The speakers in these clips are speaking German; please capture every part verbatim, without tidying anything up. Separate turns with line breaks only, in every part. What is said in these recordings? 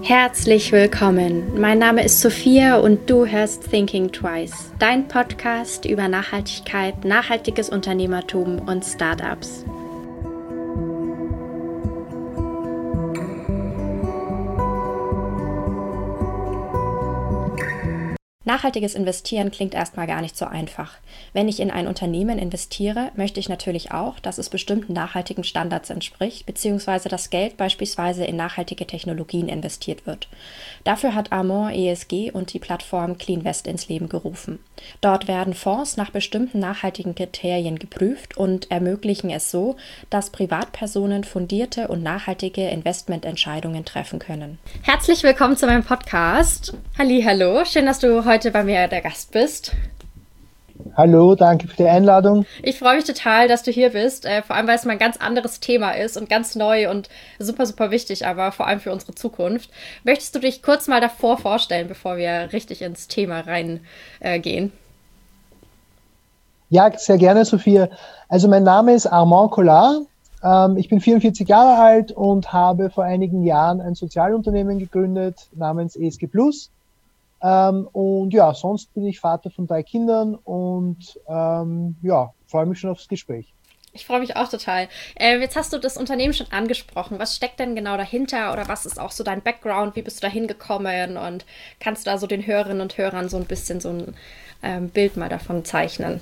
Herzlich willkommen. Mein Name ist Sophia und du hörst Thinking Twice, dein Podcast über Nachhaltigkeit, nachhaltiges Unternehmertum und Startups. Nachhaltiges Investieren klingt erstmal gar nicht so einfach. Wenn ich in ein Unternehmen investiere, möchte ich natürlich auch, dass es bestimmten nachhaltigen Standards entspricht, beziehungsweise das Geld beispielsweise in nachhaltige Technologien investiert wird. Dafür hat Armand E S G und die Plattform CleanVest ins Leben gerufen. Dort werden Fonds nach bestimmten nachhaltigen Kriterien geprüft und ermöglichen es so, dass Privatpersonen fundierte und nachhaltige Investmententscheidungen treffen können. Herzlich willkommen zu meinem Podcast. Hallihallo, schön, dass du heute heute bei mir der Gast bist.
Hallo, danke für die Einladung.
Ich freue mich total, dass du hier bist, äh, vor allem, weil es mal ein ganz anderes Thema ist und ganz neu und super, super wichtig, aber vor allem für unsere Zukunft. Möchtest du dich kurz mal davor vorstellen, bevor wir richtig ins Thema reingehen? Äh,
ja, sehr gerne, Sophia. Also mein Name ist Armand Collard. Ähm, ich bin vierundvierzig Jahre alt und habe vor einigen Jahren ein Sozialunternehmen gegründet namens E S G Plus. Ähm, und ja, sonst bin ich Vater von drei Kindern und ähm, ja, freue mich schon aufs Gespräch.
Ich freue mich auch total. Äh, jetzt hast du das Unternehmen schon angesprochen. Was steckt denn genau dahinter oder was ist auch so dein Background? Wie bist du da hingekommen und kannst du da so den Hörerinnen und Hörern so ein bisschen so ein ähm, Bild mal davon zeichnen?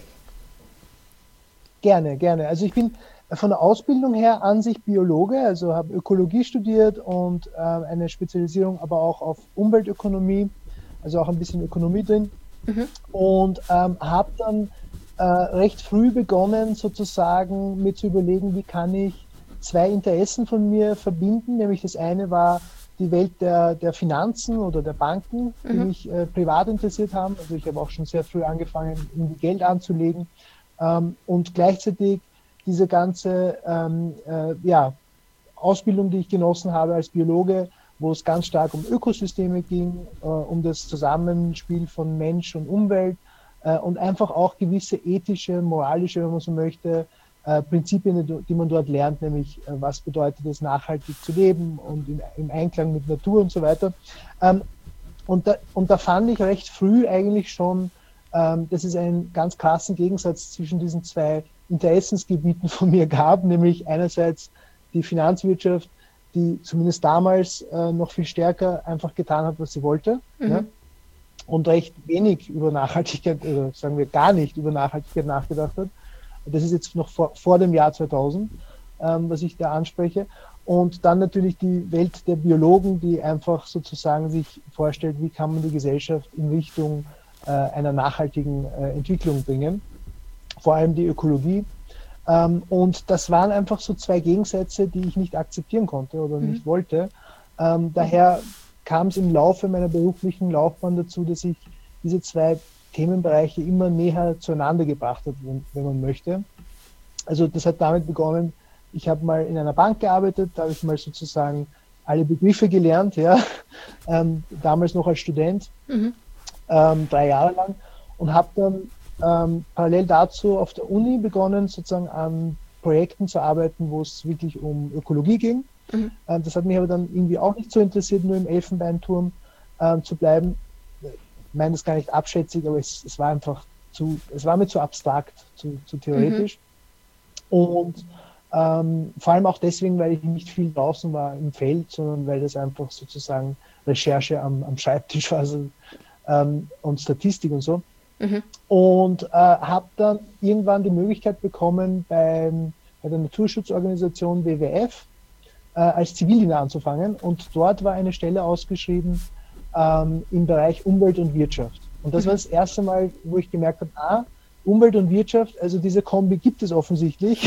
Gerne, gerne. Also ich bin von der Ausbildung her an sich Biologe, also habe Ökologie studiert und äh, eine Spezialisierung aber auch auf Umweltökonomie. Also auch ein bisschen Ökonomie drin. Mhm. Und ähm, habe dann äh, recht früh begonnen, sozusagen mir zu überlegen, wie kann ich zwei Interessen von mir verbinden. Nämlich das eine war die Welt der, der Finanzen oder der Banken, die mhm. mich äh, privat interessiert haben. Also ich habe auch schon sehr früh angefangen, irgendwie Geld anzulegen. Ähm, und gleichzeitig diese ganze ähm, äh, ja, Ausbildung, die ich genossen habe als Biologe, wo es ganz stark um Ökosysteme ging, äh, um das Zusammenspiel von Mensch und Umwelt äh, und einfach auch gewisse ethische, moralische, wenn man so möchte, äh, Prinzipien, die man dort lernt, nämlich äh, was bedeutet es, nachhaltig zu leben und in, im Einklang mit Natur und so weiter. Ähm, und, da, und da fand ich recht früh eigentlich schon, ähm, dass es einen ganz krassen Gegensatz zwischen diesen zwei Interessensgebieten von mir gab, nämlich einerseits die Finanzwirtschaft, die zumindest damals äh, noch viel stärker einfach getan hat, was sie wollte. Mhm. Ja? Und recht wenig über Nachhaltigkeit, oder sagen wir gar nicht über Nachhaltigkeit nachgedacht hat. Das ist jetzt noch vor, vor dem Jahr zweitausend, ähm, was ich da anspreche. Und dann natürlich die Welt der Biologen, die einfach sozusagen sich vorstellt, wie kann man die Gesellschaft in Richtung äh, einer nachhaltigen äh, Entwicklung bringen. Vor allem die Ökologie. Ähm, und das waren einfach so zwei Gegensätze, die ich nicht akzeptieren konnte oder mhm. nicht wollte. Ähm, daher kam es im Laufe meiner beruflichen Laufbahn dazu, dass ich diese zwei Themenbereiche immer näher zueinander gebracht habe, wenn, wenn man möchte. Also das hat damit begonnen, ich habe mal in einer Bank gearbeitet, da habe ich mal sozusagen alle Begriffe gelernt, ja, ähm, damals noch als Student, mhm. ähm, drei Jahre lang, und habe dann Ähm, parallel dazu auf der Uni begonnen, sozusagen an Projekten zu arbeiten, wo es wirklich um Ökologie ging. Mhm. Ähm, das hat mich aber dann irgendwie auch nicht so interessiert, nur im Elfenbeinturm ähm, zu bleiben. Ich meine das gar nicht abschätzig, aber es, es war einfach zu, es war mir zu abstrakt, zu, zu theoretisch. Mhm. Und ähm, vor allem auch deswegen, weil ich nicht viel draußen war im Feld, sondern weil das einfach sozusagen Recherche am, am Schreibtisch war, also, ähm, und Statistik und so. Mhm. Und äh, habe dann irgendwann die Möglichkeit bekommen, beim, bei der Naturschutzorganisation W W F äh, als Zivildiener anzufangen. Und dort war eine Stelle ausgeschrieben ähm, im Bereich Umwelt und Wirtschaft. Und das mhm. war das erste Mal, wo ich gemerkt habe, ah, Umwelt und Wirtschaft, also diese Kombi gibt es offensichtlich.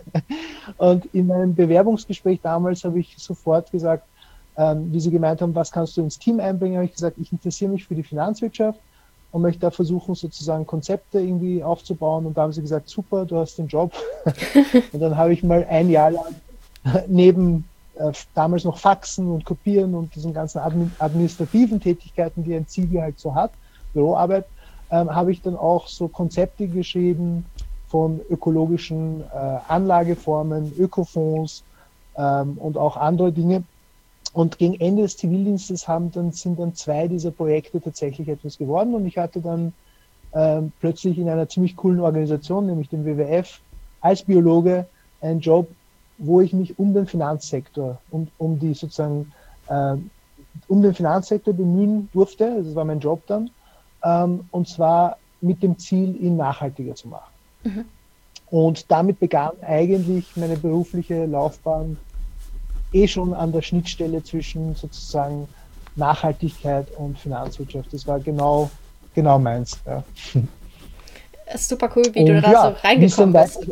Und in meinem Bewerbungsgespräch damals habe ich sofort gesagt, ähm, wie sie gemeint haben, was kannst du ins Team einbringen, habe ich gesagt, ich interessiere mich für die Finanzwirtschaft und möchte da versuchen, sozusagen Konzepte irgendwie aufzubauen. Und da haben sie gesagt, super, du hast den Job. Und dann habe ich mal ein Jahr lang neben äh, damals noch Faxen und Kopieren und diesen ganzen admin administrativen Tätigkeiten, die ein Zivi halt so hat, Büroarbeit, ähm, habe ich dann auch so Konzepte geschrieben von ökologischen äh, Anlageformen, Ökofonds ähm, und auch andere Dinge. Und gegen Ende des Zivildienstes haben dann, sind dann zwei dieser Projekte tatsächlich etwas geworden und ich hatte dann ähm, plötzlich in einer ziemlich coolen Organisation, nämlich dem W W F, als Biologe einen Job, wo ich mich um den Finanzsektor, um, um die sozusagen, äh, um den Finanzsektor bemühen durfte, das war mein Job dann, ähm, und zwar mit dem Ziel, ihn nachhaltiger zu machen. Mhm. Und damit begann eigentlich meine berufliche Laufbahn eh schon an der Schnittstelle zwischen sozusagen Nachhaltigkeit und Finanzwirtschaft. Das war genau, genau meins. Ja.
Das ist super cool, wie und du da ja, so reingekommen bist.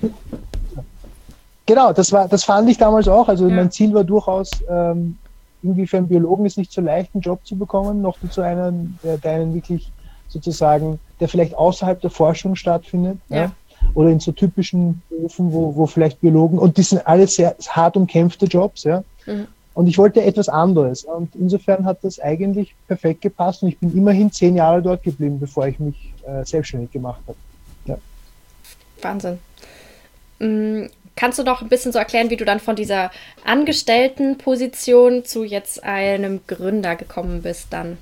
Genau, das war, das fand ich damals auch. Also ja. Mein Ziel war durchaus, ähm, irgendwie für einen Biologen ist nicht so leicht, einen Job zu bekommen, noch dazu einen, der, der einen wirklich sozusagen, der vielleicht außerhalb der Forschung stattfindet. Ja. Ja. Oder in so typischen Berufen, wo, wo vielleicht Biologen, und die sind alle sehr hart umkämpfte Jobs, ja. Mhm. Und ich wollte etwas anderes. Und insofern hat das eigentlich perfekt gepasst und ich bin immerhin zehn Jahre dort geblieben, bevor ich mich äh, selbstständig gemacht habe. Ja.
Wahnsinn. Mhm. Kannst du noch ein bisschen so erklären, wie du dann von dieser Angestelltenposition zu jetzt einem Gründer gekommen bist dann?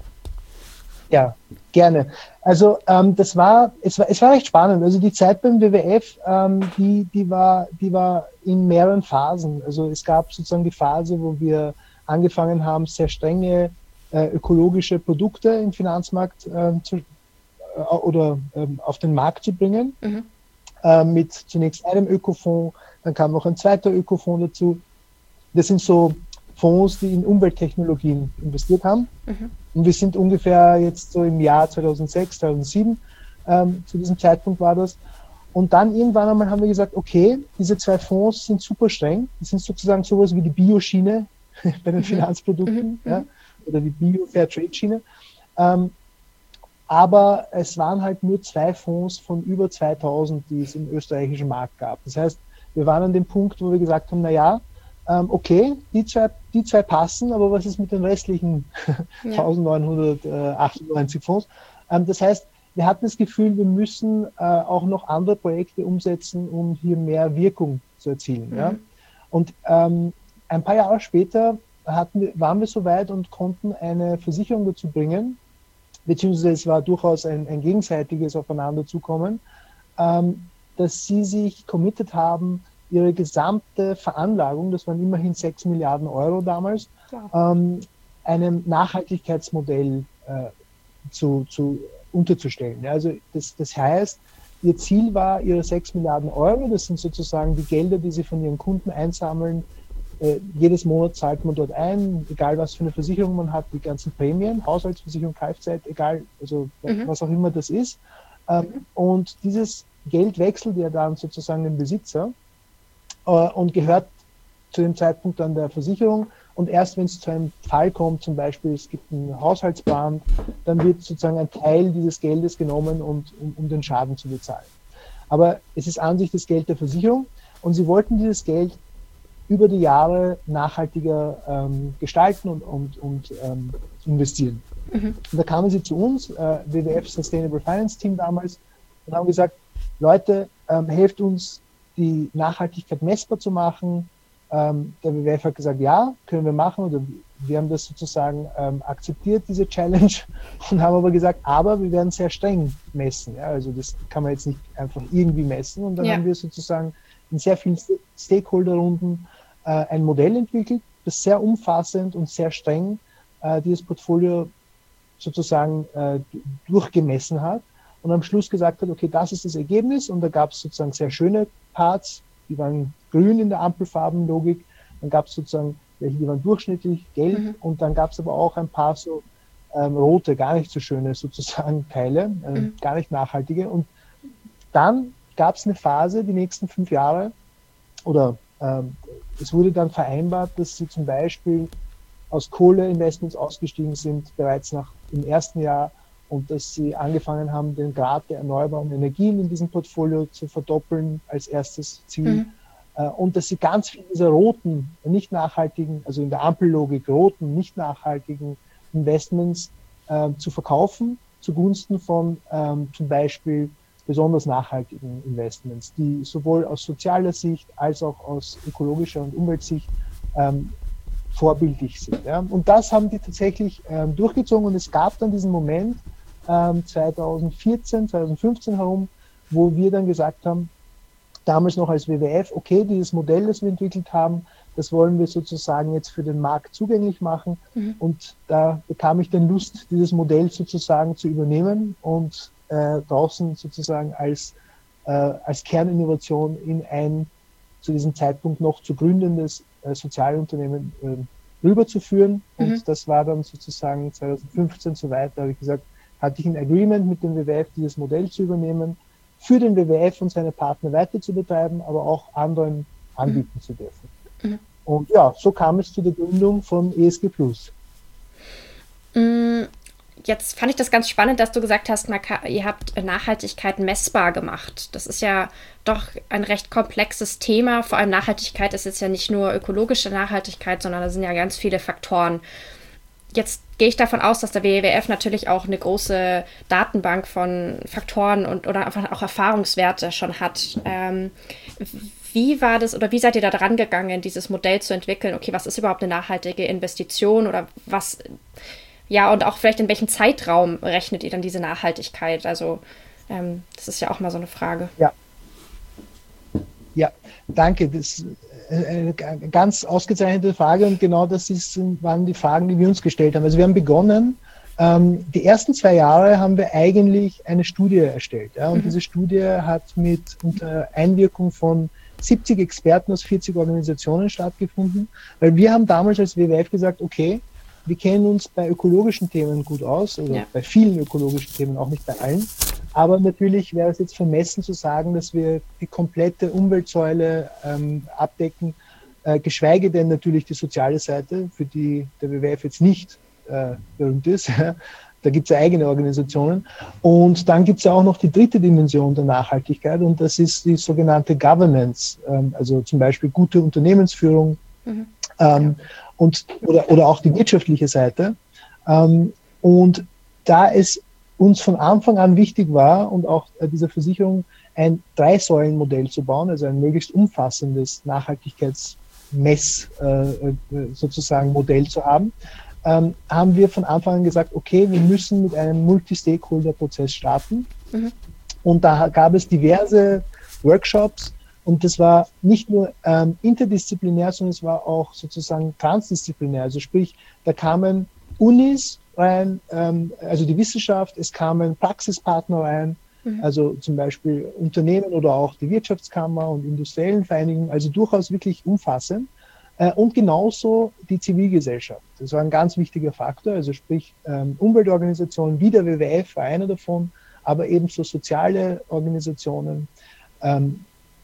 Ja, gerne. Also ähm, das war es, war, es war recht spannend. Also die Zeit beim W W F, ähm, die, die, war, die war in mehreren Phasen. Also es gab sozusagen die Phase, wo wir angefangen haben, sehr strenge äh, ökologische Produkte im Finanzmarkt äh, zu, äh, oder äh, auf den Markt zu bringen. Mhm. Äh, mit zunächst einem Ökofonds, dann kam noch ein zweiter Ökofonds dazu. Das sind so Fonds, die in Umwelttechnologien investiert haben. Mhm. Und wir sind ungefähr jetzt so im Jahr zweitausendsechs, zweitausendsieben, ähm, zu diesem Zeitpunkt war das. Und dann irgendwann einmal haben wir gesagt, okay, diese zwei Fonds sind super streng. Das sind sozusagen sowas wie die Bioschiene bei den mhm. Finanzprodukten, mhm. ja, oder die Bio-Fair-Trade-Schiene. Ähm, aber es waren halt nur zwei Fonds von über zweitausend, die es im österreichischen Markt gab. Das heißt, wir waren an dem Punkt, wo wir gesagt haben, na ja, ähm, okay, die zwei, die zwei passen, aber was ist mit den restlichen ja. neunzehnhundertachtundneunzig Fonds? Ähm, das heißt, wir hatten das Gefühl, wir müssen äh, auch noch andere Projekte umsetzen, um hier mehr Wirkung zu erzielen. Mhm. Ja? Und ähm, ein paar Jahre später hatten wir, waren wir so weit und konnten eine Versicherung dazu bringen, beziehungsweise es war durchaus ein, ein gegenseitiges Aufeinanderzukommen, ähm, dass sie sich committed haben, ihre gesamte Veranlagung, das waren immerhin sechs Milliarden Euro damals, ja. ähm, einem Nachhaltigkeitsmodell äh, zu, zu unterzustellen. Ja, also das, das heißt, ihr Ziel war, ihre sechs Milliarden Euro, das sind sozusagen die Gelder, die sie von ihren Kunden einsammeln, äh, jedes Monat zahlt man dort ein, egal was für eine Versicherung man hat, die ganzen Prämien, Haushaltsversicherung, Kfz, egal, also mhm. was auch immer das ist. Ähm, mhm. Und dieses Geld wechselt ja dann sozusagen den Besitzer äh, und gehört zu dem Zeitpunkt dann der Versicherung. Und erst wenn es zu einem Fall kommt, zum Beispiel es gibt einen Haushaltsbrand, dann wird sozusagen ein Teil dieses Geldes genommen, und, um, um den Schaden zu bezahlen. Aber es ist an sich das Geld der Versicherung und sie wollten dieses Geld über die Jahre nachhaltiger ähm, gestalten und, und, und ähm, investieren. Mhm. Und da kamen sie zu uns, äh, W W F Sustainable Finance Team damals, und haben gesagt, Leute, ähm, helft uns, die Nachhaltigkeit messbar zu machen. Ähm, der W W F hat gesagt, ja, können wir machen. Oder wir haben das sozusagen ähm, akzeptiert, diese Challenge, und haben aber gesagt, aber wir werden sehr streng messen. Ja? Also das kann man jetzt nicht einfach irgendwie messen. Und dann ja. haben wir sozusagen in sehr vielen Stakeholder-Runden äh, ein Modell entwickelt, das sehr umfassend und sehr streng äh, dieses Portfolio sozusagen äh, durchgemessen hat und am Schluss gesagt hat, okay, das ist das Ergebnis, und da gab es sozusagen sehr schöne Parts, die waren grün in der Ampelfarbenlogik, dann gab es sozusagen welche, die waren durchschnittlich gelb, mhm. und dann gab es aber auch ein paar so ähm, rote, gar nicht so schöne sozusagen Teile, äh, mhm. gar nicht nachhaltige, und dann gab es eine Phase, die nächsten fünf Jahre, oder ähm, es wurde dann vereinbart, dass sie zum Beispiel aus Kohleinvestments ausgestiegen sind, bereits nach dem ersten Jahr, und dass sie angefangen haben, den Grad der erneuerbaren Energien in diesem Portfolio zu verdoppeln als erstes Ziel. Mhm. Äh, und dass sie ganz viele dieser roten, nicht nachhaltigen, also in der Ampellogik roten, nicht nachhaltigen Investments äh, zu verkaufen, zugunsten von ähm, zum Beispiel besonders nachhaltigen Investments, die sowohl aus sozialer Sicht als auch aus ökologischer und Umweltsicht ähm, vorbildlich sind. Ja. Und das haben die tatsächlich ähm, durchgezogen und es gab dann diesen Moment ähm, zwanzig vierzehn, zwanzig fünfzehn herum, wo wir dann gesagt haben, damals noch als W W F, okay, dieses Modell, das wir entwickelt haben, das wollen wir sozusagen jetzt für den Markt zugänglich machen. Mhm. Und da bekam ich dann Lust, dieses Modell sozusagen zu übernehmen und äh, draußen sozusagen als, äh, als Kerninnovation in ein zu diesem Zeitpunkt noch zu gründendes äh, Sozialunternehmen äh, rüberzuführen. Und mhm. das war dann sozusagen zwanzig fünfzehn soweit, da habe ich gesagt, hatte ich ein Agreement mit dem W W F, dieses Modell zu übernehmen, für den W W F und seine Partner weiter zu betreiben, aber auch anderen anbieten mhm. zu dürfen. Mhm. Und ja, so kam es zu der Gründung von E S G Plus.
Jetzt fand ich das ganz spannend, dass du gesagt hast, ihr habt Nachhaltigkeit messbar gemacht. Das ist ja doch ein recht komplexes Thema. Vor allem Nachhaltigkeit ist jetzt ja nicht nur ökologische Nachhaltigkeit, sondern da sind ja ganz viele Faktoren. Jetzt gehe ich davon aus, dass der W W F natürlich auch eine große Datenbank von Faktoren und oder einfach auch Erfahrungswerte schon hat. Ähm, wie war das oder wie seid ihr da dran gegangen, dieses Modell zu entwickeln? Okay, was ist überhaupt eine nachhaltige Investition oder was, ja, und auch vielleicht in welchem Zeitraum rechnet ihr dann diese Nachhaltigkeit? Also ähm, das ist ja auch mal so eine Frage.
Ja, ja, danke. Das eine ganz ausgezeichnete Frage und genau das ist, waren die Fragen, die wir uns gestellt haben. Also wir haben begonnen, ähm, die ersten zwei Jahre haben wir eigentlich eine Studie erstellt. Ja, und mhm. diese Studie hat mit unter Einwirkung von siebzig Experten aus vierzig Organisationen stattgefunden, weil wir haben damals als W W F gesagt, okay, wir kennen uns bei ökologischen Themen gut aus, also ja. bei vielen ökologischen Themen, auch nicht bei allen. Aber natürlich wäre es jetzt vermessen zu sagen, dass wir die komplette Umweltsäule ähm, abdecken, äh, geschweige denn natürlich die soziale Seite, für die der W W F jetzt nicht äh, berühmt ist. Da gibt es ja eigene Organisationen. Und dann gibt es ja auch noch die dritte Dimension der Nachhaltigkeit und das ist die sogenannte Governance, ähm, also zum Beispiel gute Unternehmensführung mhm. ähm, ja. und, oder, oder auch die wirtschaftliche Seite. Ähm, und da es uns von Anfang an wichtig war und auch äh, dieser Versicherung ein Drei-Säulen-Modell zu bauen, also ein möglichst umfassendes Nachhaltigkeitsmess äh, sozusagen Modell zu haben, ähm, haben wir von Anfang an gesagt, okay, wir müssen mit einem Multi-Stakeholder-Prozess starten. Mhm. Und da gab es diverse Workshops und das war nicht nur ähm, interdisziplinär, sondern es war auch sozusagen transdisziplinär. Also sprich, da kamen Unis rein, ähm, also die Wissenschaft, es kamen Praxispartner rein, mhm. also zum Beispiel Unternehmen oder auch die Wirtschaftskammer und industriellen Vereinigungen, also durchaus wirklich umfassend. Äh, und genauso die Zivilgesellschaft. Das war ein ganz wichtiger Faktor, also sprich ähm, Umweltorganisationen, wie der W W F war einer davon, aber ebenso soziale Organisationen, ähm,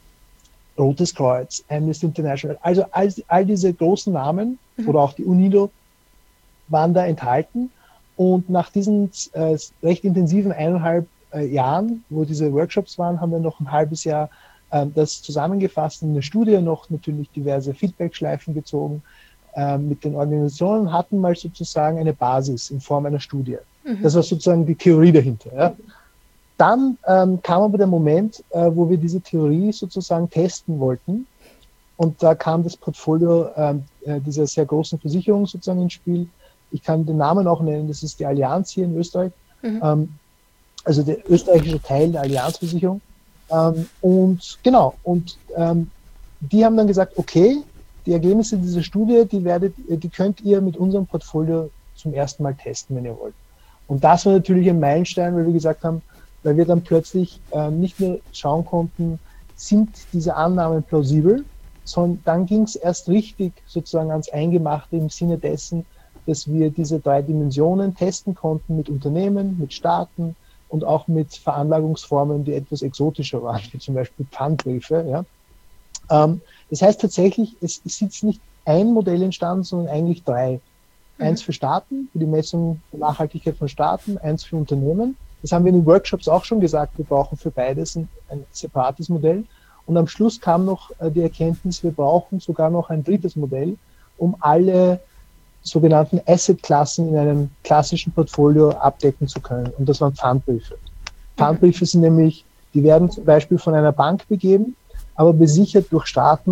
Rotes Kreuz, Amnesty International, also all, all diese großen Namen mhm. oder auch die UNIDO waren da enthalten. Und nach diesen äh, recht intensiven eineinhalb äh, Jahren, wo diese Workshops waren, haben wir noch ein halbes Jahr äh, das zusammengefasst in eine Studie, noch natürlich diverse Feedback-Schleifen gezogen äh, mit den Organisationen, hatten mal sozusagen eine Basis in Form einer Studie. Mhm. Das war sozusagen die Theorie dahinter. Ja. Dann ähm, kam aber der Moment, äh, wo wir diese Theorie sozusagen testen wollten. Und da kam das Portfolio äh, dieser sehr großen Versicherung sozusagen ins Spiel. Ich kann den Namen auch nennen, das ist die Allianz hier in Österreich, mhm. ähm, also der österreichische Teil der Allianzversicherung. Ähm, und genau, und ähm, die haben dann gesagt, okay, die Ergebnisse dieser Studie, die, werdet, die könnt ihr mit unserem Portfolio zum ersten Mal testen, wenn ihr wollt. Und das war natürlich ein Meilenstein, weil wir gesagt haben, weil wir dann plötzlich ähm, nicht nur schauen konnten, sind diese Annahmen plausibel, sondern dann ging es erst richtig sozusagen ans Eingemachte im Sinne dessen, dass wir diese drei Dimensionen testen konnten mit Unternehmen, mit Staaten und auch mit Veranlagungsformen, die etwas exotischer waren, wie zum Beispiel Pfandbriefe. Ja. Ähm, das heißt tatsächlich, es ist jetzt nicht ein Modell entstanden, sondern eigentlich drei. Mhm. Eins für Staaten, für die Messung der Nachhaltigkeit von Staaten, eins für Unternehmen. Das haben wir in den Workshops auch schon gesagt, wir brauchen für beides ein, ein separates Modell. Und am Schluss kam noch äh, die Erkenntnis, wir brauchen sogar noch ein drittes Modell, um alle sogenannten Asset-Klassen in einem klassischen Portfolio abdecken zu können. Und das waren Pfandbriefe. Pfandbriefe mhm. sind nämlich, die werden zum Beispiel von einer Bank begeben, aber besichert durch Staaten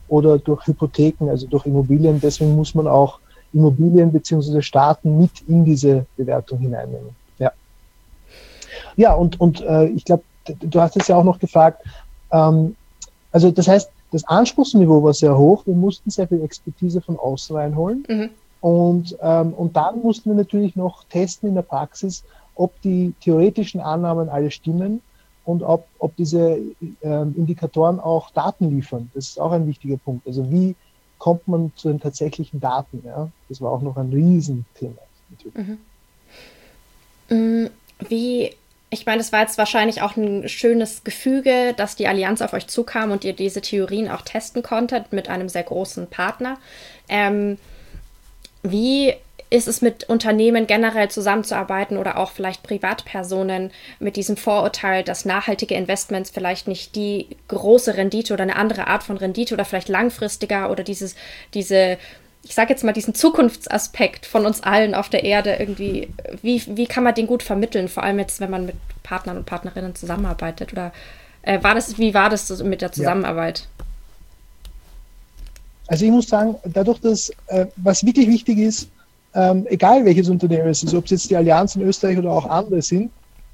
oder durch Hypotheken, also durch Immobilien. Deswegen muss man auch Immobilien bzw. Staaten mit in diese Bewertung hineinnehmen. Ja, ja und, und äh, ich glaube, du hast es ja auch noch gefragt, ähm, also das heißt, das Anspruchsniveau war sehr hoch, wir mussten sehr viel Expertise von außen reinholen. Mhm. Und, ähm, und dann mussten wir natürlich noch testen in der Praxis, ob die theoretischen Annahmen alle stimmen und ob, ob diese ähm, Indikatoren auch Daten liefern. Das ist auch ein wichtiger Punkt. Also wie kommt man zu den tatsächlichen Daten? Ja? Das war auch noch ein Riesenthema. Natürlich.
Mhm. Wie, ich meine, es war jetzt wahrscheinlich auch ein schönes Gefüge, dass die Allianz auf euch zukam und ihr diese Theorien auch testen konntet mit einem sehr großen Partner. Ähm, Wie ist es mit Unternehmen generell zusammenzuarbeiten oder auch vielleicht Privatpersonen mit diesem Vorurteil, dass nachhaltige Investments vielleicht nicht die große Rendite oder eine andere Art von Rendite oder vielleicht langfristiger oder dieses, diese, ich sage jetzt mal, diesen Zukunftsaspekt von uns allen auf der Erde irgendwie, wie, wie kann man den gut vermitteln, vor allem jetzt, wenn man mit Partnern und Partnerinnen zusammenarbeitet oder äh, war das, wie war das mit der Zusammenarbeit? Ja.
Also ich muss sagen, dadurch, dass, äh, was wirklich wichtig ist, ähm, egal welches Unternehmen es ist, ob es jetzt die Allianz in Österreich oder auch andere sind,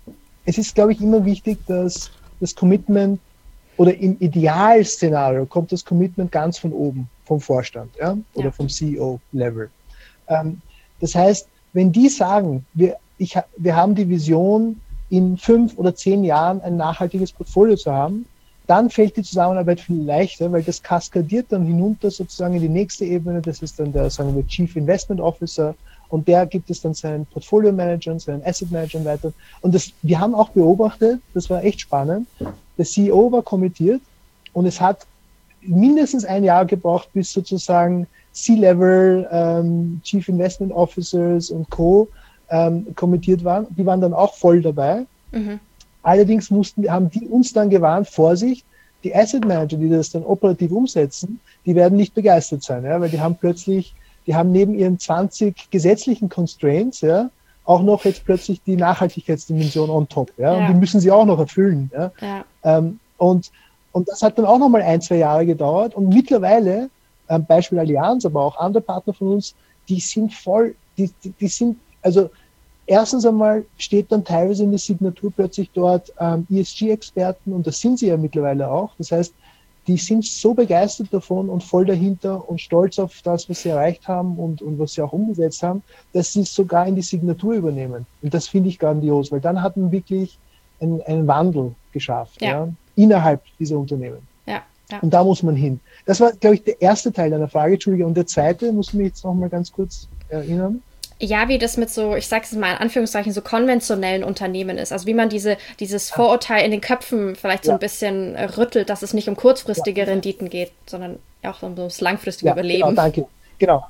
es ist, glaube ich, immer wichtig, dass das Commitment oder im Idealszenario kommt das Commitment ganz von oben, vom Vorstand, ja, oder ja. vom C E O-Level. Ähm, das heißt, wenn die sagen, wir, ich, wir haben die Vision, in fünf oder zehn Jahren ein nachhaltiges Portfolio zu haben, dann fällt die Zusammenarbeit viel leichter, weil das kaskadiert dann hinunter sozusagen in die nächste Ebene. Das ist dann der, sagen wir, Chief Investment Officer und der gibt es dann seinen Portfolio Managern, seinen Asset Managern weiter. Und das, wir haben auch beobachtet, das war echt spannend, der C E O war kommittiert und es hat mindestens ein Jahr gebraucht, bis sozusagen C-Level, ähm, Chief Investment Officers und Co. Ähm, kommittiert waren. Die waren dann auch voll dabei. Mhm. Allerdings mussten, haben die uns dann gewarnt, Vorsicht, die Asset Manager, die das dann operativ umsetzen, die werden nicht begeistert sein, ja, weil die haben plötzlich, die haben neben ihren zwanzig gesetzlichen Constraints, ja, auch noch jetzt plötzlich die Nachhaltigkeitsdimension on top, ja, ja. Und die müssen sie auch noch erfüllen, ja. Ja. Ähm, und, und das hat dann auch nochmal ein, zwei Jahre gedauert und mittlerweile, ähm, Beispiel Allianz, aber auch andere Partner von uns, die sind voll, die, die, die sind, also, erstens einmal steht dann teilweise in der Signatur plötzlich dort ähm, E S G-Experten und das sind sie ja mittlerweile auch. Das heißt, die sind so begeistert davon und voll dahinter und stolz auf das, was sie erreicht haben und, und was sie auch umgesetzt haben, dass sie es sogar in die Signatur übernehmen. Und das finde ich grandios, weil dann hat man wirklich einen, einen Wandel geschafft, ja. Ja, innerhalb dieser Unternehmen. Ja, ja. Und da muss man hin. Das war, glaube ich, der erste Teil deiner Frage, Entschuldige. Und der zweite, muss ich mich jetzt noch mal ganz kurz erinnern.
Ja, wie das mit so, ich sag's mal in Anführungszeichen, so konventionellen Unternehmen ist. Also wie man diese, dieses Vorurteil in den Köpfen vielleicht so ja. ein bisschen rüttelt, dass es nicht um kurzfristige ja. Renditen geht, sondern auch um das langfristige ja, Überleben.
Genau, danke. Genau.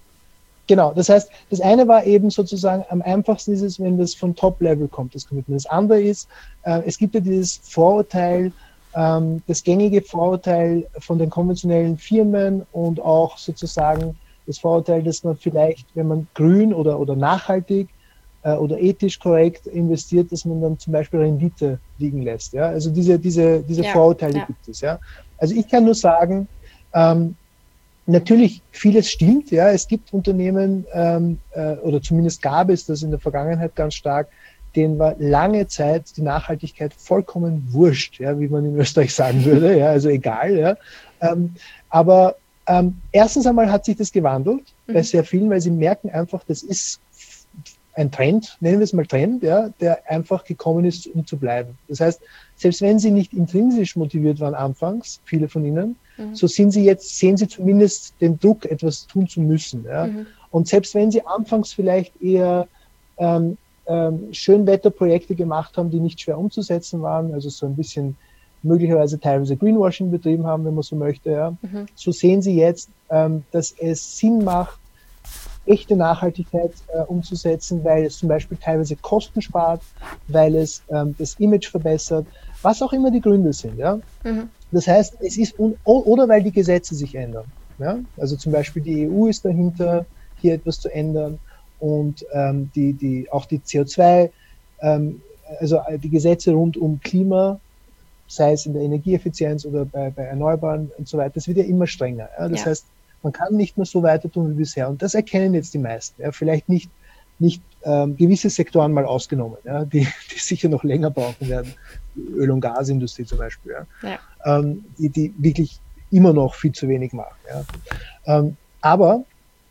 Genau. Das heißt, das eine war eben sozusagen, am einfachsten ist es, wenn das von Top-Level kommt, das Commitment. Das andere ist, äh, es gibt ja dieses Vorurteil, ähm, das gängige Vorurteil von den konventionellen Firmen und auch sozusagen das Vorurteil, dass man vielleicht, wenn man grün oder, oder nachhaltig äh, oder ethisch korrekt investiert, dass man dann zum Beispiel Rendite liegen lässt. Ja? Also diese, diese, diese ja, Vorurteile ja. gibt es. Ja? Also ich kann nur sagen, ähm, natürlich vieles stimmt. Ja? Es gibt Unternehmen, ähm, äh, oder zumindest gab es das in der Vergangenheit ganz stark, denen war lange Zeit die Nachhaltigkeit vollkommen wurscht, ja? Wie man in Österreich sagen würde. Ja? Also egal. Ja? Ähm, aber Ähm, erstens einmal hat sich das gewandelt mhm. bei sehr vielen, weil sie merken einfach, das ist ein Trend, nennen wir es mal Trend, ja, der einfach gekommen ist, um zu bleiben. Das heißt, selbst wenn sie nicht intrinsisch motiviert waren anfangs, viele von ihnen, mhm. so sind sie jetzt, sehen sie zumindest den Druck, etwas tun zu müssen. Ja. Mhm. Und selbst wenn sie anfangs vielleicht eher ähm, ähm, Schönwetterprojekte gemacht haben, die nicht schwer umzusetzen waren, also so ein bisschen möglicherweise teilweise Greenwashing betrieben haben, wenn man so möchte. Ja. Mhm. So sehen Sie jetzt, ähm, dass es Sinn macht, echte Nachhaltigkeit äh, umzusetzen, weil es zum Beispiel teilweise Kosten spart, weil es ähm, das Image verbessert, was auch immer die Gründe sind. Ja. Mhm. Das heißt, es ist, un- oder weil die Gesetze sich ändern. Ja. Also zum Beispiel die E U ist dahinter, hier etwas zu ändern und ähm, die, die, auch die C O zwei, ähm, also die Gesetze rund um Klima, sei es in der Energieeffizienz oder bei, bei Erneuerbaren und so weiter, das wird ja immer strenger. Ja? Das ja. heißt, man kann nicht mehr so weiter tun wie bisher. Und das erkennen jetzt die meisten. Ja? Vielleicht nicht, nicht ähm, gewisse Sektoren mal ausgenommen, ja? die, die sicher noch länger brauchen werden. Die Öl- und Gasindustrie zum Beispiel, ja? Ja. Ähm, die, die wirklich immer noch viel zu wenig machen. Ja? Ähm, aber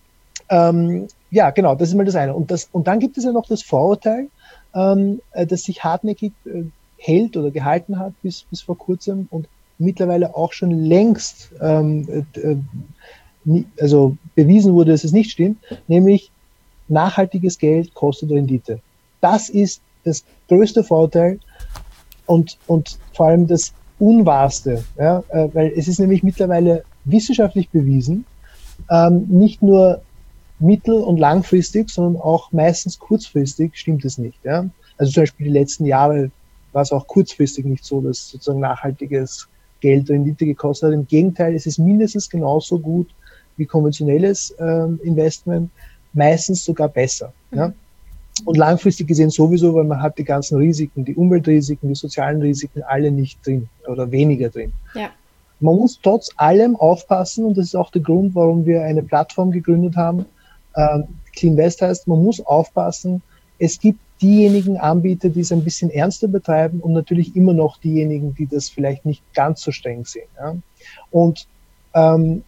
ähm, ja, genau, das ist mal das eine. Und, das, und dann gibt es ja noch das Vorurteil, ähm, das sich hartnäckig äh, hält oder gehalten hat bis, bis vor kurzem und mittlerweile auch schon längst ähm, äh, nie, also bewiesen wurde, dass es nicht stimmt, nämlich nachhaltiges Geld kostet Rendite. Das ist das größte Vorteil und, und vor allem das Unwahrste, ja, äh, weil es ist nämlich mittlerweile wissenschaftlich bewiesen, ähm, nicht nur mittel- und langfristig, sondern auch meistens kurzfristig stimmt es nicht. Ja? Also zum Beispiel die letzten Jahre war es auch kurzfristig nicht so, dass sozusagen nachhaltiges Geld Rendite gekostet hat. Im Gegenteil, es ist mindestens genauso gut wie konventionelles ähm, Investment, meistens sogar besser. Mhm. Ja? Und langfristig gesehen sowieso, weil man hat die ganzen Risiken, die Umweltrisiken, die sozialen Risiken alle nicht drin oder weniger drin. Ja. Man muss trotz allem aufpassen und das ist auch der Grund, warum wir eine Plattform gegründet haben. Ähm, CleanVest heißt, man muss aufpassen. Es gibt diejenigen Anbieter, die es ein bisschen ernster betreiben und natürlich immer noch diejenigen, die das vielleicht nicht ganz so streng sehen. Ja? Und ähm,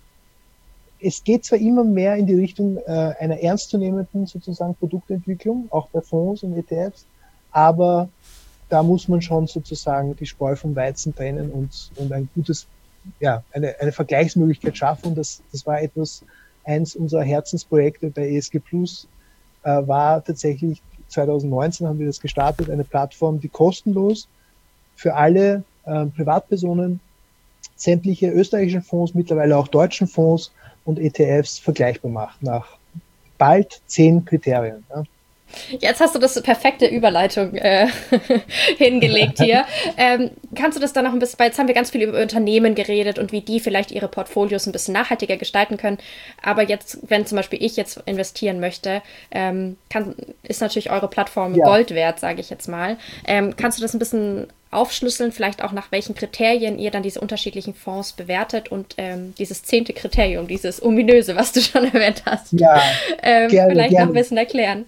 es geht zwar immer mehr in die Richtung äh, einer ernstzunehmenden sozusagen Produktentwicklung, auch bei Fonds und E T Fs, aber da muss man schon sozusagen die Spreu vom Weizen trennen und, und ein gutes, ja, eine, eine Vergleichsmöglichkeit schaffen. Und das, das war etwas, eins unserer Herzensprojekte bei E S G Plus, äh, war tatsächlich zwanzig neunzehn haben wir das gestartet, eine Plattform, die kostenlos für alle äh, Privatpersonen sämtliche österreichischen Fonds, mittlerweile auch deutschen Fonds und E T Fs vergleichbar macht, nach bald zehn Kriterien. Ja.
Jetzt hast du das perfekte Überleitung äh, hingelegt hier. Ähm, kannst du das dann noch ein bisschen, weil jetzt haben wir ganz viel über Unternehmen geredet und wie die vielleicht ihre Portfolios ein bisschen nachhaltiger gestalten können. Aber jetzt, wenn zum Beispiel ich jetzt investieren möchte, ähm, kann, ist natürlich eure Plattform ja. Gold wert, sage ich jetzt mal. Ähm, kannst du das ein bisschen aufschlüsseln, vielleicht auch nach welchen Kriterien ihr dann diese unterschiedlichen Fonds bewertet und ähm, dieses zehnte Kriterium, dieses ominöse, was du schon erwähnt hast,
ja,
ähm,
gerne,
vielleicht
gerne.
noch ein bisschen erklären?